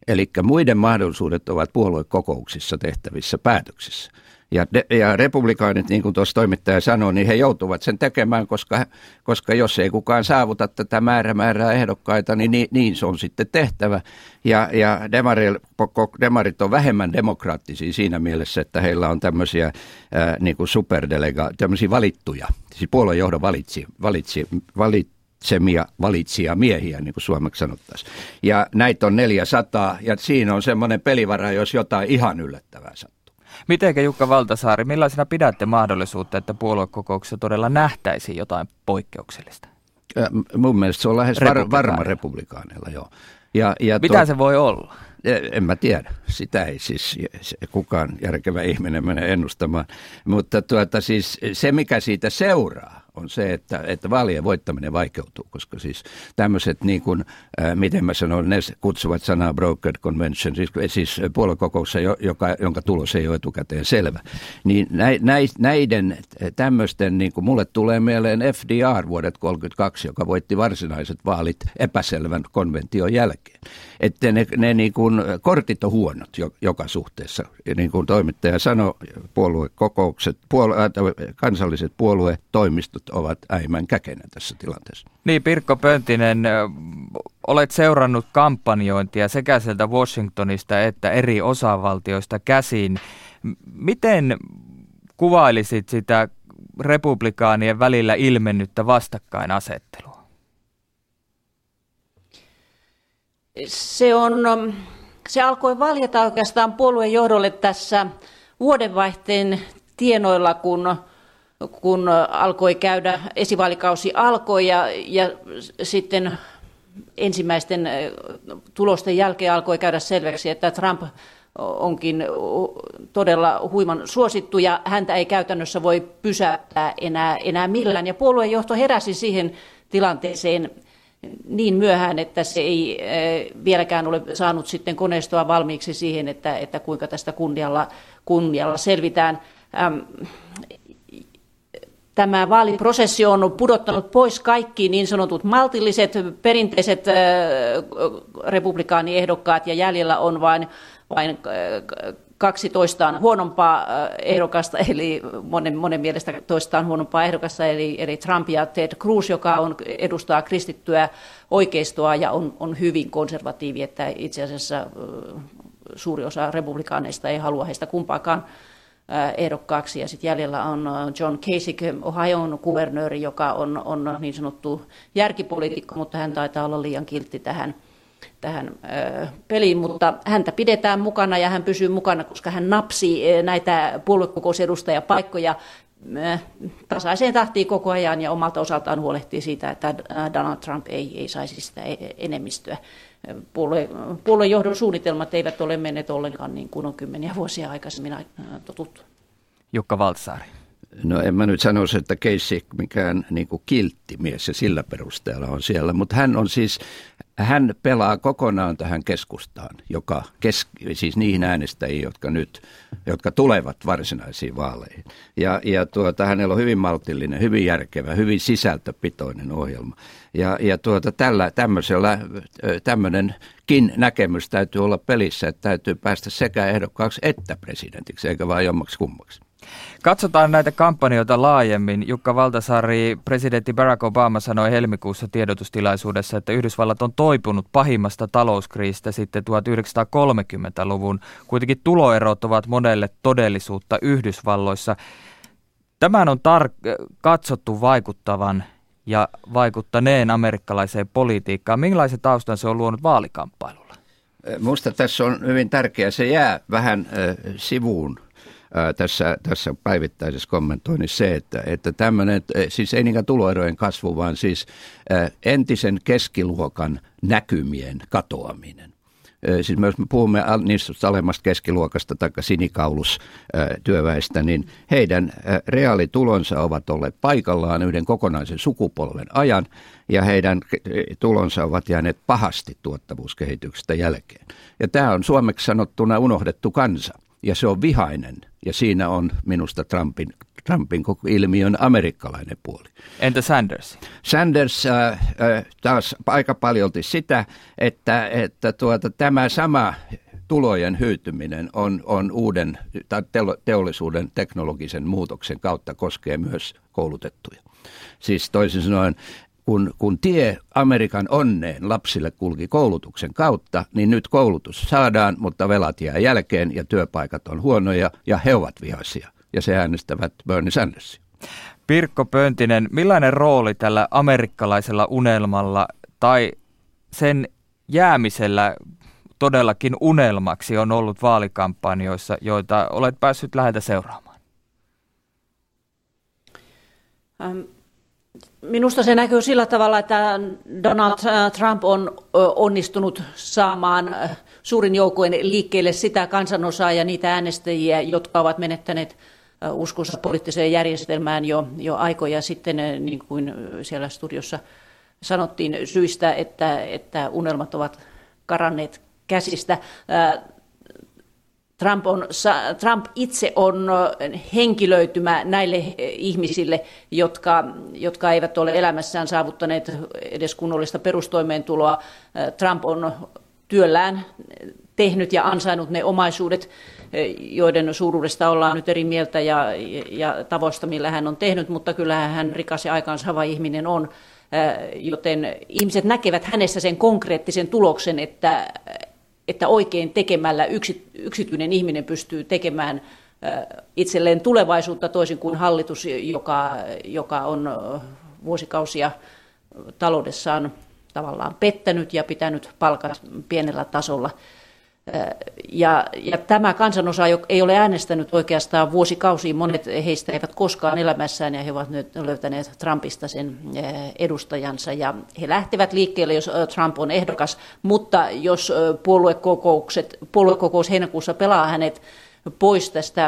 Eli muiden mahdollisuudet ovat puoluekokouksissa tehtävissä päätöksissä. Ja, de, ja republikaanit, niin kuin tuossa toimittaja sanoi, niin he joutuvat sen tekemään, koska, koska jos ei kukaan saavuta tätä määrä määrää ehdokkaita, niin, niin niin se on sitten tehtävä. Ja, ja demarit, demarit on vähemmän demokraattisia siinä mielessä, että heillä on tämmöisiä ää, niin kuin superdelega, tämmöisiä valittuja, siis puoluejohdon valitsi, valitsi, valitsemia valitsija miehiä, niin kuin suomeksi sanottaisiin. Ja näitä on neljäsataa, ja siinä on semmoinen pelivara, jos jotain ihan yllättävää sattuu. Mitenkä Jukka Valtasaari, millaisena pidätte mahdollisuutta, että puoluekokouksessa todella nähtäisiin jotain poikkeuksellista? Äh, mun mielestä se on lähes var, varma republikaaneilla, joo. Ja, ja Mitä to, se voi olla? En mä tiedä. Sitä ei siis kukaan järkevä ihminen mene ennustamaan. Mutta tuota, siis se, mikä siitä seuraa, on se, että, että vaalien voittaminen vaikeutuu, koska siis tämmöiset, niin kuin, äh, miten mä sanon, ne kutsuvat sanaa brokered convention, siis, siis puoluekokouksessa, joka, jonka tulos ei ole etukäteen selvä, niin näiden tämmöisten, niin kuin mulle tulee mieleen F D R vuodet kolmekymmentäkaksi, joka voitti varsinaiset vaalit epäselvän konvention jälkeen. Että ne, ne niin kuin, kortit on huonot joka suhteessa, ja niin kuin toimittaja sanoi, puoluekokoukset, puolue, äh, kansalliset puoluetoimistot ovat äimän käkenä tässä tilanteessa. Niin, Pirkko Pöntinen, olet seurannut kampanjointia sekä sieltä Washingtonista että eri osavaltioista käsin. Miten kuvailisit sitä republikaanien välillä ilmennyttä vastakkainasettelua? Se, on, se alkoi valjeta oikeastaan puolueen johdolle tässä vuodenvaihteen tienoilla, kun kun alkoi käydä, esivaalikausi alkoi ja, ja sitten ensimmäisten tulosten jälkeen alkoi käydä selväksi, että Trump onkin todella huiman suosittu ja häntä ei käytännössä voi pysäyttää enää, enää millään. Ja puoluejohto heräsi siihen tilanteeseen niin myöhään, että se ei vieläkään ole saanut sitten koneistoa valmiiksi siihen, että, että kuinka tästä kunnialla, kunnialla selvitään. Tämä vaaliprosessi on pudottanut pois kaikki niin sanotut maltilliset, perinteiset republikaaniehdokkaat ja jäljellä on vain, vain kaksi toistaan huonompaa ehdokasta, eli monen, monen mielestä toistaan huonompaa ehdokasta, eli, eli Trump ja Ted Cruz, joka on, edustaa kristittyä oikeistoa ja on, on hyvin konservatiivi, että itse asiassa suuri osa republikaaneista ei halua heistä kumpaakaan ehdokkaaksi. Ja sitten jäljellä on John Kasich, Ohio'n kuvernööri, joka on, on niin sanottu järkipoliitikko, mutta hän taitaa olla liian kiltti tähän, tähän ö, peliin. Mutta häntä pidetään mukana ja hän pysyy mukana, koska hän napsii näitä puoluekokousedustajapaikkoja tasaiseen tahtiin koko ajan ja omalta osaltaan huolehtii siitä, että Donald Trump ei, ei saisi sitä enemmistöä. Puolue, puoluejohdon suunnitelmat eivät ole menneet ollenkaan niin kuin on kymmeniä vuosia aikaisemmin totuttu. Jukka Valtasaari. No en mä nyt sanoisi, että Kasich mikään niin kuin kiltti mies ja sillä perusteella on siellä, mutta hän on siis, hän pelaa kokonaan tähän keskustaan, joka kes, siis niihin äänestäjiin, jotka nyt, jotka tulevat varsinaisiin vaaleihin. Ja, ja tuota, hänellä on hyvin maltillinen, hyvin järkevä, hyvin sisältöpitoinen ohjelma. Ja, ja tuota, tällä, tämmöisellä, tämmöinenkin näkemys täytyy olla pelissä, että täytyy päästä sekä ehdokkaaksi että presidentiksi, eikä vain jommaksi kummaksi. Katsotaan näitä kampanjoita laajemmin. Jukka Valtasaari, presidentti Barack Obama sanoi helmikuussa tiedotustilaisuudessa, että Yhdysvallat on toipunut pahimmasta talouskriisistä sitten tuhatyhdeksänsataakolmekymmentäluvun. Kuitenkin tuloerot ovat monelle todellisuutta Yhdysvalloissa. Tämän on tar- katsottu vaikuttavan ja vaikuttaneen amerikkalaiseen politiikkaan. Minkälaisen taustan se on luonut vaalikamppailulla? Minusta tässä on hyvin tärkeää. Se jää vähän äh, sivuun. Tässä, tässä päivittäisessä kommentoinnissa se, että, että tämmöinen, siis ei niinkään tuloerojen kasvu, vaan siis entisen keskiluokan näkymien katoaminen. Siis jos me puhumme niistä alemmasta keskiluokasta tai sinikaulustyöväistä, niin heidän reaalitulonsa ovat olleet paikallaan yhden kokonaisen sukupolven ajan ja heidän tulonsa ovat jääneet pahasti tuottavuuskehityksestä jälkeen. Ja tämä on suomeksi sanottuna unohdettu kansa. Ja se on vihainen, ja siinä on minusta Trumpin Trumpin koko ilmiön amerikkalainen puoli. Entä Sanders? Sanders äh, äh, taas aika paljolti sitä, että, että tuota, tämä sama tulojen hyytyminen on, on uuden teollisuuden teknologisen muutoksen kautta koskee myös koulutettuja. Siis toisin sanoen, kun, kun tie Amerikan onneen lapsille kulki koulutuksen kautta, niin nyt koulutus saadaan, mutta velat jää jälkeen ja työpaikat on huonoja ja he ovat vihaisia. Ja se äänestävät Bernie Sandersia. Pirkko Pöntinen, millainen rooli tällä amerikkalaisella unelmalla tai sen jäämisellä todellakin unelmaksi on ollut vaalikampanjoissa, joita olet päässyt läheltä seuraamaan? Minusta se näkyy sillä tavalla, että Donald Trump on onnistunut saamaan suurin joukkueen liikkeelle sitä kansanosaa ja niitä äänestäjiä, jotka ovat menettäneet uskonsa poliittiseen järjestelmään jo, jo aikoja sitten, niin kuin siellä studiossa sanottiin, syistä, että, että unelmat ovat karanneet käsistä. Trump, on, Trump itse on henkilöitymä näille ihmisille, jotka, jotka eivät ole elämässään saavuttaneet edes kunnollista perustoimeentuloa. Trump on työllään tehnyt ja ansainnut ne omaisuudet, joiden suuruudesta ollaan nyt eri mieltä ja, ja tavoista, millä hän on tehnyt, mutta kyllähän hän rikas ja aikaansaava ihminen on, joten ihmiset näkevät hänessä sen konkreettisen tuloksen, että että oikein tekemällä yksi, yksityinen ihminen pystyy tekemään itselleen tulevaisuutta toisin kuin hallitus, joka, joka on vuosikausia taloudessaan tavallaan pettänyt ja pitänyt palkat pienellä tasolla. Ja, ja tämä kansanosa ei ole äänestänyt oikeastaan vuosikausiin, monet heistä eivät koskaan elämässään ja he ovat nyt löytäneet Trumpista sen edustajansa ja he lähtevät liikkeelle, jos Trump on ehdokas, mutta jos puoluekokoukset, puoluekokous heinäkuussa pelaa hänet pois tästä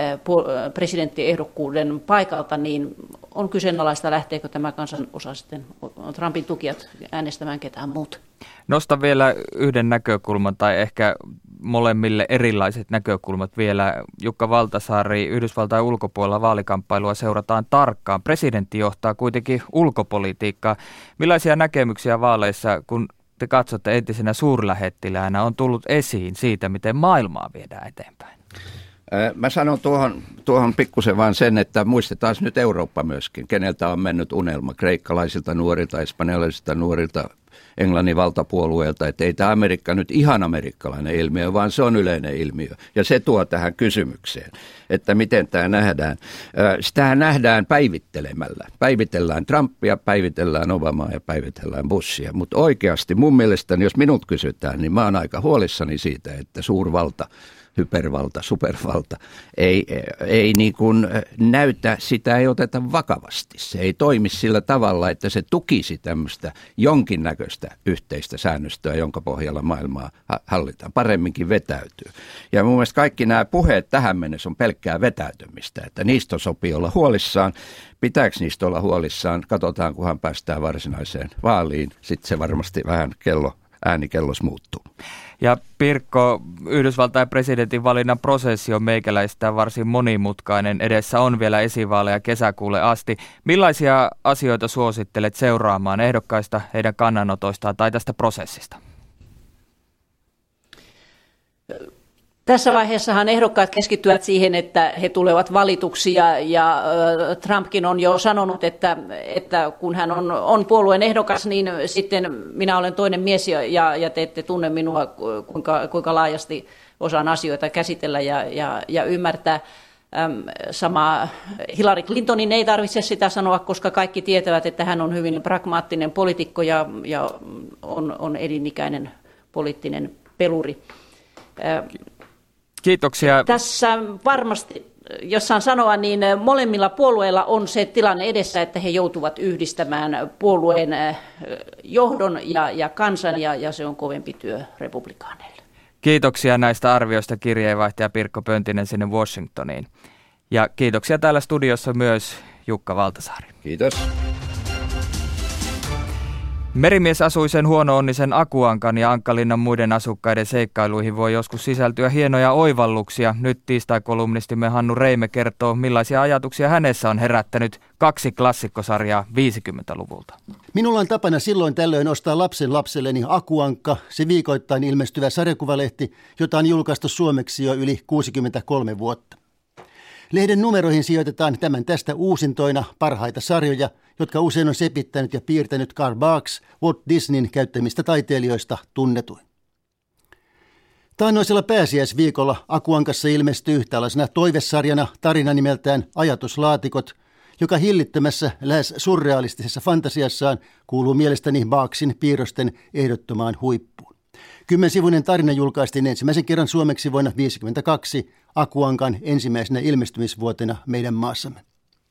presidenttiehdokkuuden paikalta, niin on kyseenalaista, lähteekö tämä kansanosa sitten Trumpin tukijat äänestämään ketään muuta. Nostan vielä yhden näkökulman tai ehkä molemmille erilaiset näkökulmat vielä. Jukka Valtasaari, Yhdysvaltain ulkopuolella vaalikamppailua seurataan tarkkaan. Presidentti johtaa kuitenkin ulkopolitiikkaa. Millaisia näkemyksiä vaaleissa, kun te katsotte entisenä suurlähettiläänä, on tullut esiin siitä, miten maailmaa viedään eteenpäin? Mä sanon tuohon, tuohon pikkusen vaan sen, että muistetaan nyt Eurooppa myöskin, keneltä on mennyt unelma, kreikkalaisilta nuorilta, espanjalaisilta nuorilta, Englannin valtapuolueelta, että ei tämä Amerikka nyt ihan amerikkalainen ilmiö, vaan se on yleinen ilmiö. Ja se tuo tähän kysymykseen, että miten tämä nähdään. Sitähän nähdään päivittelemällä. Päivitellään Trumpia, päivitellään Obamaa ja päivitellään Bushia. Mutta oikeasti mun mielestäni, jos minut kysytään, niin mä oon aika huolissani siitä, että suurvalta, hypervalta, supervalta ei, ei niin kuin näytä, sitä ei oteta vakavasti. Se ei toimi sillä tavalla, että se tukisi tämmöistä jonkinnäköistä yhteistä säännöstöä, jonka pohjalla maailmaa hallitaan. Paremminkin vetäytyy. Ja mun mielestä kaikki nämä puheet tähän mennessä on pelkkää vetäytymistä, että niistä sopii olla huolissaan. Pitääkö niistä olla huolissaan? Katsotaan, kunhan päästään varsinaiseen vaaliin. Sitten se varmasti vähän kello, äänikellos muuttuu. Ja Pirkko, Yhdysvaltain presidentin valinnan prosessi on meikäläistä varsin monimutkainen. Edessä on vielä esivaaleja kesäkuulle asti. Millaisia asioita suosittelet seuraamaan ehdokkaista, heidän kannanotoistaan tai tästä prosessista? Tässä vaiheessahan ehdokkaat keskittyvät siihen, että he tulevat valituksi ja, ja Trumpkin on jo sanonut, että, että kun hän on, on puolueen ehdokas, niin sitten minä olen toinen mies ja, ja te ette tunne minua, kuinka, kuinka laajasti osaan asioita käsitellä ja, ja, ja ymmärtää. Sama Hillary Clintonin ei tarvitse sitä sanoa, koska kaikki tietävät, että hän on hyvin pragmaattinen poliitikko ja, ja on, on elinikäinen poliittinen peluri. Kiitoksia. Tässä varmasti, jos saan sanoa, niin molemmilla puolueilla on se tilanne edessä, että he joutuvat yhdistämään puolueen johdon ja, ja kansan, ja, ja se on kovempi työ republikaaneille. Kiitoksia näistä arvioista kirjeenvaihtaja Pirkko Pöntinen sinne Washingtoniin. Ja kiitoksia täällä studiossa myös Jukka Valtasaari. Kiitos. Merimies asui sen huono-onnisen Akuankan ja Ankkalinnan muiden asukkaiden seikkailuihin voi joskus sisältyä hienoja oivalluksia. Nyt tiistai-kolumnistimme Hannu Reime kertoo, millaisia ajatuksia hänessä on herättänyt kaksi klassikkosarjaa viisikymmentäluvulta. Minulla on tapana silloin tällöin ostaa lapsen lapselleni Akuankka, se viikoittain ilmestyvä sarjakuvalehti, jota on julkaistu suomeksi jo yli kuusikymmentäkolme vuotta. Lehden numeroihin sijoitetaan tämän tästä uusintoina parhaita sarjoja, jotka usein on sepittänyt ja piirtänyt Carl Barks, Walt Disneyn käyttämistä taiteilijoista tunnetuin. Taannoisella pääsiäisviikolla Akuankassa ilmestyy tällaisena toivesarjana tarina nimeltään Ajatuslaatikot, joka hillittömässä, lähes surrealistisessa fantasiassaan kuuluu mielestäni Barksin piirrosten ehdottomaan huippuun. Kymmensivuinen tarina julkaistiin ensimmäisen kerran suomeksi vuonna tuhatyhdeksänsataaviisikymmentäkaksi Akuankan ensimmäisenä ilmestymisvuotena meidän maassamme.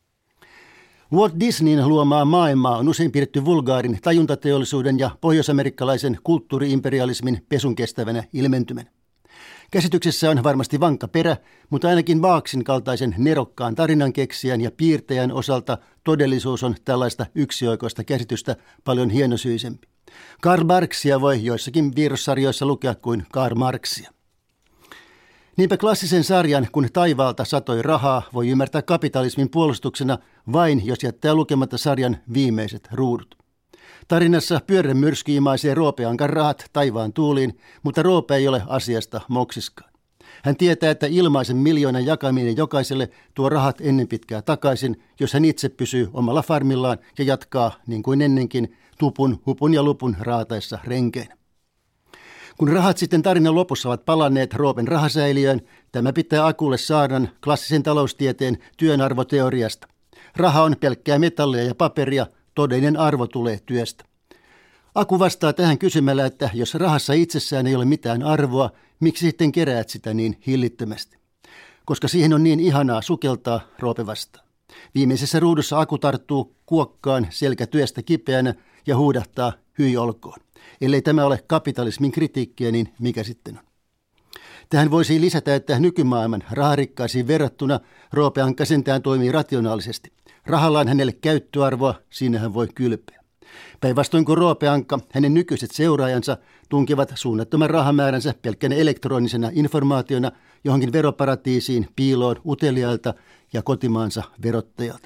Walt Disneyn luomaa maailmaa on usein pidetty vulgaarin tajuntateollisuuden ja pohjoisamerikkalaisen kulttuuriimperialismin pesun kestävänä ilmentymänä. Käsityksessä on varmasti vankka perä, mutta ainakin Barksin kaltaisen nerokkaan tarinankeksijän ja piirtäjän osalta todellisuus on tällaista yksioikoista käsitystä paljon hienosyisempi. Karl Barksia voi joissakin virussarjoissa lukea kuin Karl Marxia. Niinpä klassisen sarjan, kun taivaalta satoi rahaa, voi ymmärtää kapitalismin puolustuksena vain, jos jättää lukematta sarjan viimeiset ruudut. Tarinassa pyörremyrsky imaisee Roopeankan rahat taivaan tuuliin, mutta Roope ei ole asiasta moksiskaan. Hän tietää, että ilmaisen miljoonan jakaminen jokaiselle tuo rahat ennen pitkää takaisin, jos hän itse pysyy omalla farmillaan ja jatkaa, niin kuin ennenkin, tupun, hupun ja lupun raataessa renkeinä. Kun rahat sitten tarinan lopussa ovat palanneet Roopen rahasäiliöön, tämä pitää Akulle saarnan klassisen taloustieteen työnarvoteoriasta. Raha on pelkkää metallia ja paperia, todellinen arvo tulee työstä. Aku vastaa tähän kysymällä, että jos rahassa itsessään ei ole mitään arvoa, miksi sitten keräät sitä niin hillittömästi? Koska siihen on niin ihanaa sukeltaa, Roope vastaa. Viimeisessä ruudussa Aku tarttuu kuokkaan selkä työstä kipeänä ja huudahtaa hyi olkoon. Ellei tämä ole kapitalismin kritiikkiä, niin mikä sitten on? Tähän voisi lisätä, että nykymaailman raharikkaisiin verrattuna Roopeankka sentään toimii rationaalisesti. Rahalla on hänelle käyttöarvoa, siinä hän voi kylpeä. Päinvastoin kuin Roopeankka, hänen nykyiset seuraajansa tunkevat suunnattoman rahamääränsä pelkkänä elektronisena informaationa johonkin veroparatiisiin piiloon uteliailta ja kotimaansa verottajalta.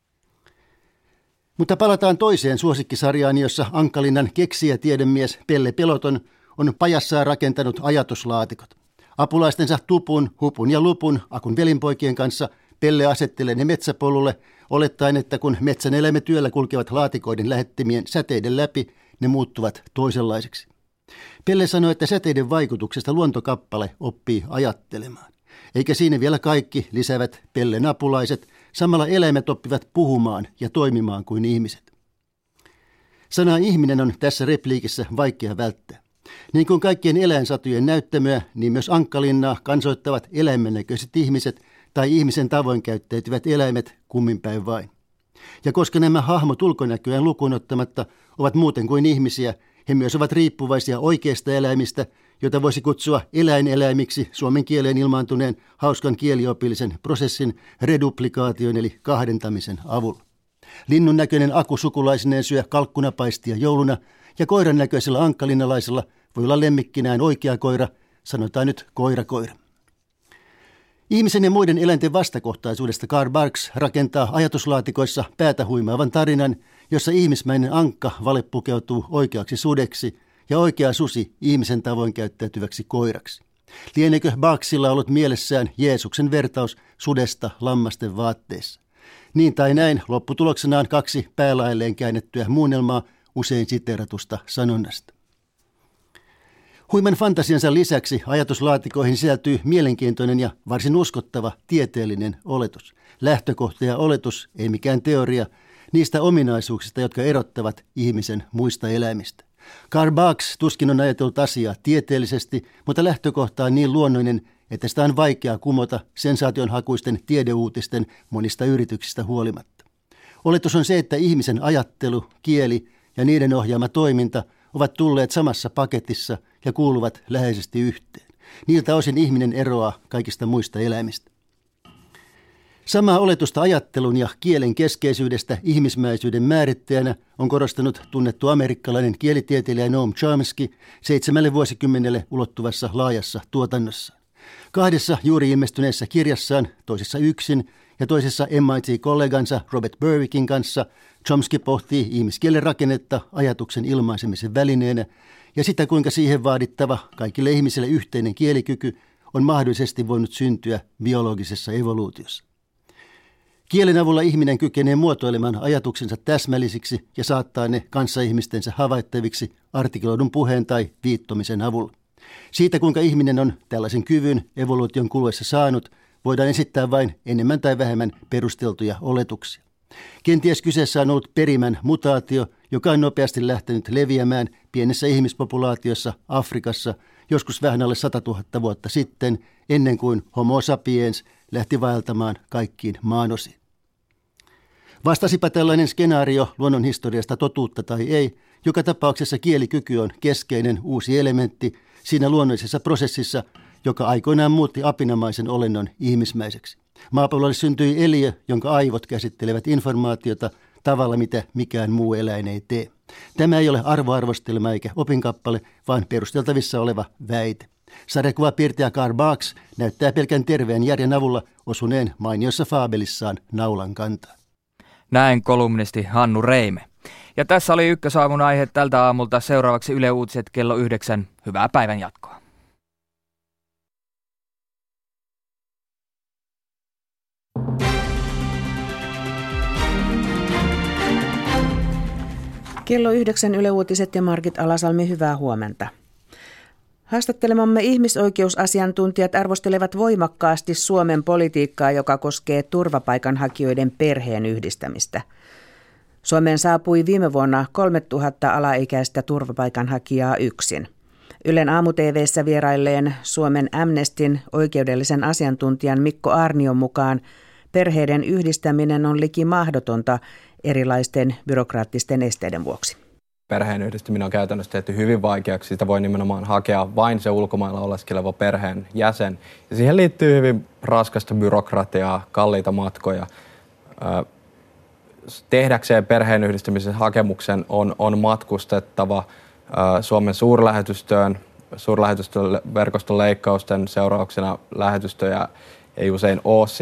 Mutta palataan toiseen suosikkisarjaan, jossa Ankkalinnan keksijätiedemies Pelle Peloton on pajassaan rakentanut ajatuslaatikot. Apulaistensa Tupun, Hupun ja Lupun, Akun velinpoikien kanssa, Pelle asettelee ne metsäpolulle, olettaen, että kun metsän eläimetyöllä kulkevat laatikoiden lähettimien säteiden läpi, ne muuttuvat toisenlaiseksi. Pelle sanoi, että säteiden vaikutuksesta luontokappale oppii ajattelemaan. Eikä siinä vielä kaikki, lisäävät Pellen apulaiset, samalla eläimet oppivat puhumaan ja toimimaan kuin ihmiset. Sana ihminen on tässä repliikissä vaikea välttää. Niin kuin kaikkien eläinsatujen näyttämöä, niin myös Ankkalinnaa kansoittavat eläimennäköiset ihmiset tai ihmisen tavoin käyttäytyvät eläimet kumminpäin vain. Ja koska nämä hahmot ulkonäköään lukuun ottamatta ovat muuten kuin ihmisiä, he myös ovat riippuvaisia oikeista eläimistä, joita voisi kutsua eläineläimiksi suomen kieleen ilmaantuneen hauskan kieliopillisen prosessin reduplikaation eli kahdentamisen avulla. Linnun näköinen Aku sukulaisineen syö kalkkunapaistia jouluna ja koiran näköisellä ankkalinnalaisella voi olla lemmikkinään oikea koira, sanotaan nyt koira-koira. Ihmisen ja muiden eläinten vastakohtaisuudesta Karl Barks rakentaa ajatuslaatikoissa päätä huimaavan tarinan, jossa ihmismäinen ankka valepukeutuu oikeaksi sudeksi ja oikea susi ihmisen tavoin käyttäytyväksi koiraksi. Lieneekö Barksilla ollut mielessään Jeesuksen vertaus sudesta lammasten vaatteissa? Niin tai näin, lopputuloksenaan kaksi päälailleen käännettyä muunnelmaa usein siteeratusta sanonnasta. Huiman fantasiansa lisäksi ajatuslaatikoihin sisältyy mielenkiintoinen ja varsin uskottava tieteellinen oletus. Lähtökohta ja oletus, ei mikään teoria, niistä ominaisuuksista, jotka erottavat ihmisen muista eläimistä. Karl Barks tuskin on ajatellut asiaa tieteellisesti, mutta lähtökohta on niin luonnollinen, että sitä on vaikea kumota sensaationhakuisten tiedeuutisten monista yrityksistä huolimatta. Oletus on se, että ihmisen ajattelu, kieli ja niiden ohjaama toiminta ovat tulleet samassa paketissa ja kuuluvat läheisesti yhteen. Niiltä osin ihminen eroaa kaikista muista eläimistä. Samaa oletusta ajattelun ja kielen keskeisyydestä ihmismäisyyden määrittäjänä on korostanut tunnettu amerikkalainen kielitieteilijä Noam Chomsky seitsemälle vuosikymmenelle ulottuvassa laajassa tuotannossa. Kahdessa juuri ilmestyneessä kirjassaan, toisessa yksin ja toisessa M I T-kollegansa Robert Berwickin kanssa, Chomsky pohtii ihmiskielen rakennetta ajatuksen ilmaisemisen välineenä ja sitä, kuinka siihen vaadittava kaikille ihmisille yhteinen kielikyky on mahdollisesti voinut syntyä biologisessa evoluutiossa. Kielen avulla ihminen kykenee muotoilemaan ajatuksensa täsmällisiksi ja saattaa ne kanssaihmistensä havaittaviksi artikuloidun puheen tai viittomisen avulla. Siitä, kuinka ihminen on tällaisen kyvyn evoluution kuluessa saanut, voidaan esittää vain enemmän tai vähemmän perusteltuja oletuksia. Kenties kyseessä on ollut perimän mutaatio, joka on nopeasti lähtenyt leviämään pienessä ihmispopulaatiossa Afrikassa joskus vähän alle satatuhatta vuotta sitten, ennen kuin Homo sapiens lähti vaeltamaan kaikkiin maanosiin. Vastasipa tällainen skenaario luonnonhistoriasta totuutta tai ei, joka tapauksessa kielikyky on keskeinen uusi elementti siinä luonnollisessa prosessissa, joka aikoinaan muutti apinamaisen olennon ihmismäiseksi. Maapallolle syntyi eliö, jonka aivot käsittelevät informaatiota tavalla, mitä mikään muu eläin ei tee. Tämä ei ole arvoarvostelma eikä opinkappale, vaan perusteltavissa oleva väite. Sarjakuvapiirtäjä Karl Barks näyttää pelkän terveen järjen avulla osuneen mainiossa faabelissaan naulan kantaan. Näin kolumnisti Hannu Reime. Ja tässä oli Ykkösaamun aihe tältä aamulta. Seuraavaksi Yle Uutiset kello yhdeksän. Hyvää päivän jatkoa. Kello yhdeksän Yle Uutiset ja Margit Alasalmi, hyvää huomenta. Haastattelemamme ihmisoikeusasiantuntijat arvostelevat voimakkaasti Suomen politiikkaa, joka koskee turvapaikanhakijoiden perheen yhdistämistä. Suomeen saapui viime vuonna kolmetuhatta alaikäistä turvapaikanhakijaa yksin. Ylen aamu-T V:ssä vierailleen Suomen Amnestyn oikeudellisen asiantuntijan Mikko Aarnion mukaan perheiden yhdistäminen on liki mahdotonta erilaisten byrokraattisten esteiden vuoksi. Perheen yhdistyminen on käytännössä tehty hyvin vaikeaksi. Sitä voi nimenomaan hakea vain se ulkomailla oleskeleva perheen jäsen. Ja siihen liittyy hyvin raskasta byrokratiaa, kalliita matkoja. Tehdäkseen perheen yhdistymisen hakemuksen on, on matkustettava Suomen suurlähetystöön. Suurlähetystöverkoston leikkausten seurauksena lähetystöjä ei usein ole